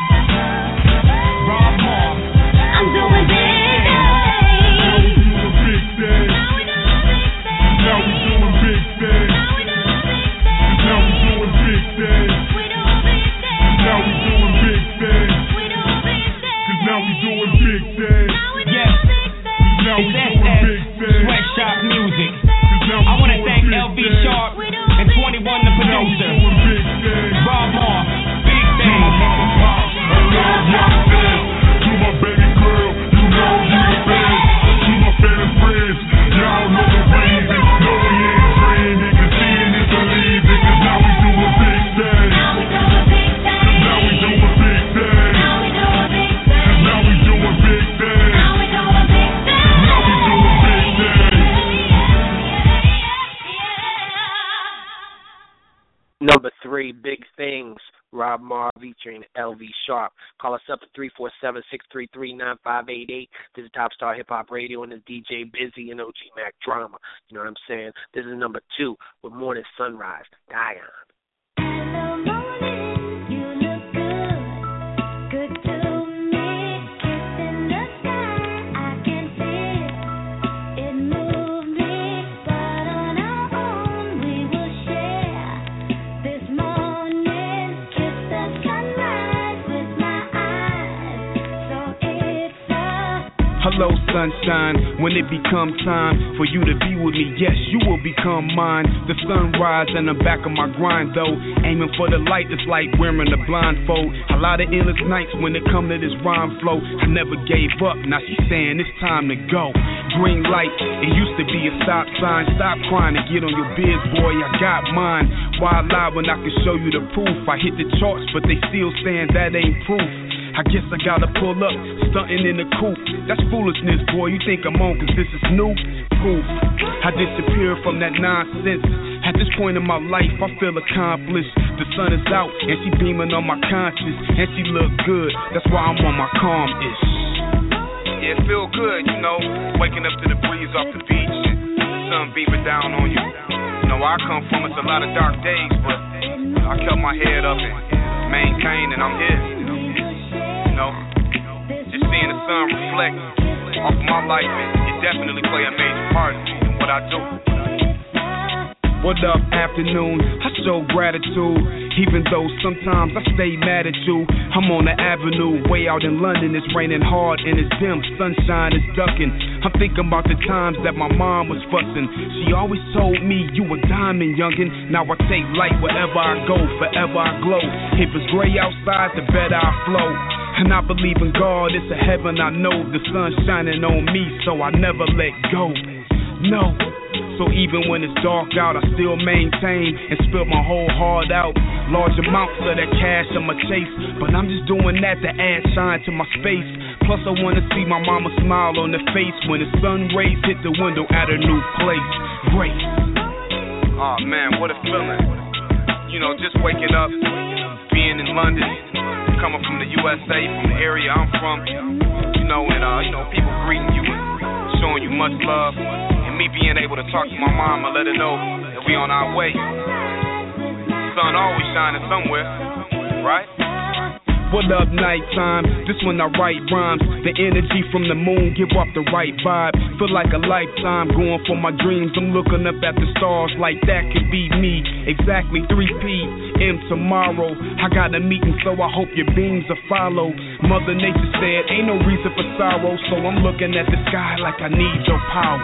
S8: Rob Marr.
S11: I'm doing big things.
S8: Now we do a big thing. Now we doing big things. Now we doing big things. Now we doing big things. Cause now we doing big things.
S11: Yes,
S8: Now we
S11: it's
S8: doing
S11: SS,
S8: big things.
S11: Sweatshop Music.
S8: Now
S11: I want to
S8: doing
S11: thank
S8: big
S11: LV
S8: things.
S11: Sharp and 21 the producer.
S8: Doing big things.
S11: Rob Marr, big
S8: To my
S11: things.
S8: mama pops, I love y'all to death. To my baby girl, you know you the best. To my family friends, y'all know the reason. No, we ain't dreaming, cause seeing is believing. Cause now we do a big thing. Cause now we do a big thing. Cause now we do a big thing. Now we do a big thing.
S5: Number 3, Big Things, Rob Marr featuring LV Sharp. Call us up at 347-633-9588. This is Top Star Hip Hop Radio, and it's DJ Busy and OG Mac Drama. You know what I'm saying? This is number 2 with Morning Sunrise, Dion.
S15: Hello, sunshine.
S4: When it becomes time for you to be with me, yes, you will become mine. The sunrise in the back of my grind, though. Aiming for the light, it's like wearing a blindfold. A lot of endless nights when it come to this rhyme flow. I never gave up, now she's saying it's time to go. Green light, it used to be a stop sign. Stop crying and get on your biz, boy, I got mine. Why lie when I can show you the proof? I hit the charts, but they still saying that ain't proof. I guess I gotta pull up, stunting in the coupe. That's foolishness, boy, you think I'm on cause this is new? Proof. I disappeared from that nonsense. At this point in my life, I feel accomplished. The sun is out, and she beaming on my conscience. And she look good, that's why I'm on my calm-ish.
S7: Yeah, it feel good, you know, waking up to the breeze off the beach and the sun beaming down on you. You know, where I come from, it's a lot of dark days, but I kept my head up and maintained, and I'm here. You know, just seeing the sun reflect off of my life, it definitely play a major part in what I do.
S4: What up, afternoon? I show gratitude, even though sometimes I stay mad at you. I'm on the avenue, way out in London. It's raining hard and it's dim, sunshine is ducking. I'm thinking about the times that my mom was fussing. She always told me, you a diamond, youngin'. Now I take light wherever I go, forever I glow. If it's gray outside, the better I flow. And I believe in God, it's a heaven I know. The sun's shining on me, so I never let go. No. So even when it's dark out, I still maintain and spill my whole heart out. Large amounts of that cash I'ma chase, but I'm just doing that to add shine to my space. Plus I wanna see my mama smile on her face when the sun rays hit the window at her new place. Great.
S7: Oh man, what a feeling. You know, just waking up, being in London, coming from the USA, from the area I'm from, you know, and people greeting you and showing you much love. Me being able to talk to my mom and let her know that we on our way. Sun always shining somewhere, right?
S4: What up, nighttime? This when I write rhymes. The energy from the moon give off the right vibe. Feel like a lifetime going for my dreams. I'm looking up at the stars like that could be me. Exactly 3 p.m. tomorrow. I got a meeting, so I hope your beams will follow. Mother Nature said ain't no reason for sorrow, so I'm looking at the sky like I need your power.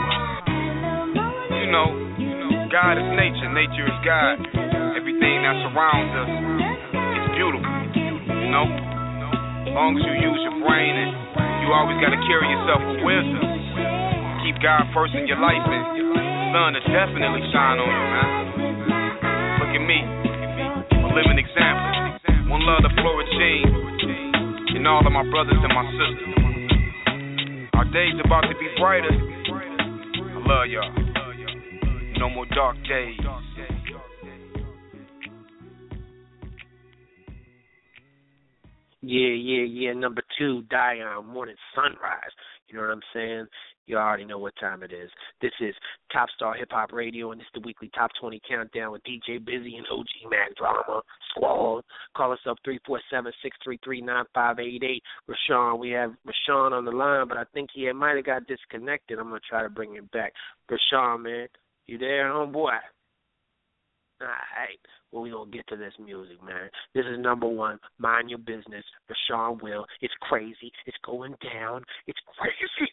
S7: You know, God is nature, nature is God. Everything that surrounds us is beautiful, you know. As long as you use your brain, and you always got to carry yourself with wisdom. Keep God first in your life, and the sun will definitely shine on you, man. Look at me, a living example. One love to Florentine and all of my brothers and my sisters. Our days about to be brighter. I love y'all. No more dark days.
S5: Yeah. Number 2, Dion, Morning Sunrise. You know what I'm saying? You already know what time it is. This is Top Star Hip Hop Radio, and this is the weekly Top 20 Countdown with DJ Busy and OG Mac Drama Squad. Call us up 347-633-9588. Rashawn, we have Rashawn on the line, but I think he might have got disconnected. I'm going to try to bring him back. Rashawn, man. You there, homeboy? All right. Well, we going to get to this music, man. This is number 1, Mind Your Business, Rashawn Will. It's crazy. It's going down. It's crazy.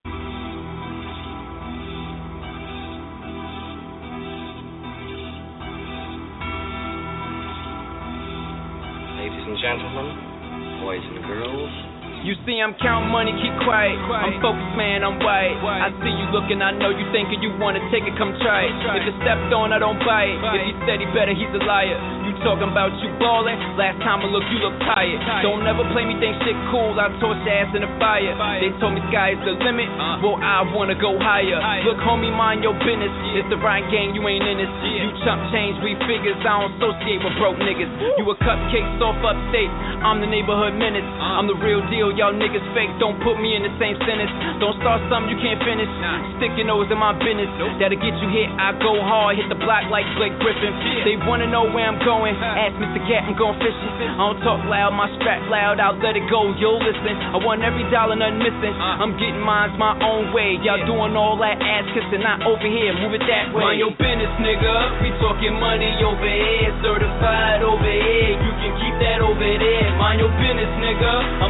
S3: Ladies and gentlemen, boys and girls.
S22: You see I'm counting money, keep quiet. I'm focused, man, I'm white. I see you looking, I know you thinking you wanna take it, come try it. If it's stepped on, I don't bite. If he said he better, he's a liar. You talking about you ballin'? Last time I looked, you look tired. Don't never play me, think shit cool. I torch your ass in the fire. They told me sky is the limit. Well, I wanna go higher. Look, homie, mind your business. It's the right game, you ain't in this. You chump change, we figures. I don't associate with broke niggas. You a cupcake, soft upstate. I'm the neighborhood menace. I'm the real deal, y'all niggas fake. Don't put me in the same sentence. Don't start something you can't finish. Stick your nose in my business. That'll get you hit. I go hard, hit the block like Blake Griffin. They wanna know where I'm going. Ask Mr. Cat, I'm going fishing. I don't talk loud, my strap loud. I'll let it go, you'll listen. I want every dollar, nothing missing. I'm getting mines my own way. Y'all doing all that ass kissing, not over here. Move it that way. Mind your business, nigga. We talking money over here, certified over here. You can keep that over there. Mind your business, nigga. I'm on my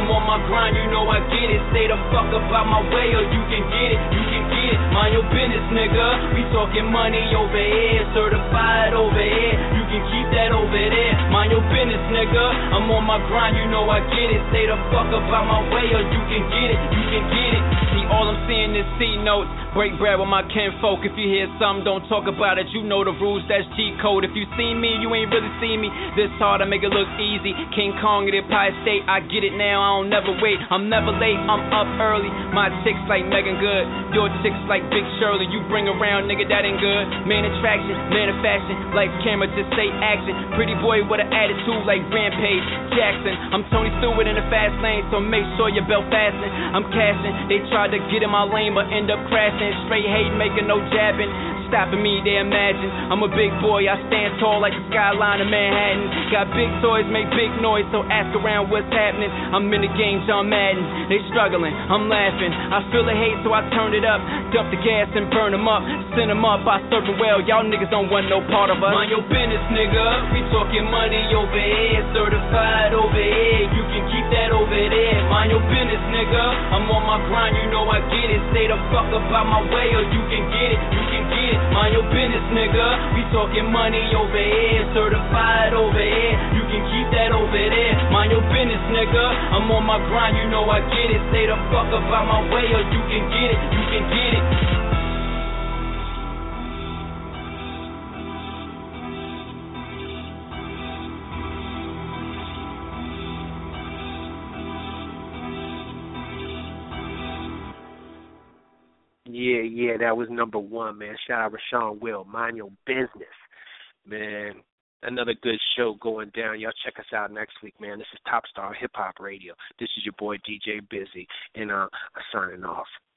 S22: grind, you know I get it. Stay the fuck up out my way or you can get it, you can get it. Mind your business, nigga. We talking money over here, certified over here. You can keep that over there. Mind your business, nigga. I'm on my grind, you know I get it. Stay the fuck up out my way or you can get it, you can get it. See, all I'm seeing is C notes. Break bread with my kinfolk. If you hear something, don't talk about it. You know the rules, that's cheat code. If you seen me, you ain't really seen me. This hard, I make it look easy. King Kong at Empire State, I get it now, I don't never wait. I'm never late, I'm up early. My chicks like Megan Good, your chicks like Big Shirley. You bring around, nigga, that ain't good. Man attraction, man of fashion. Life camera, just say action. Pretty boy with an attitude like Rampage Jackson. I'm Tony Stewart in the fast lane, so make sure your belt fasten. I'm cashing, they tried to get in my lane, but end up crashing. Straight hate, making no jabbing. Stopping me, they imagine I'm a big boy, I stand tall like the skyline of Manhattan. Got big toys, make big noise, so ask around what's happening. I'm in the game, John Madden. They struggling, I'm laughing. I feel the hate, so I turn it up. Dump the gas and burn them up. Send them up, I serve them well. Y'all niggas don't want no part of us. Mind your business, nigga. We talking money over here, certified over here. You can keep that over there. Mind your business, nigga. I'm on my grind, you know I get it. Stay the fuck up out my way or you can get it, you can get it. Mind your business, nigga. We talking money over here, certified over here. You can keep that over there. Mind your business, nigga. I'm on my grind, you know I get it. Stay the fuck up out my way or you can get it, you can get it.
S5: Yeah, that was number one, man. Shout out Rashawn Will. Mind your business, man. Another good show going down. Y'all check us out next week, man. This is Top Star Hip Hop Radio. This is your boy DJ Busy, and I'm signing off.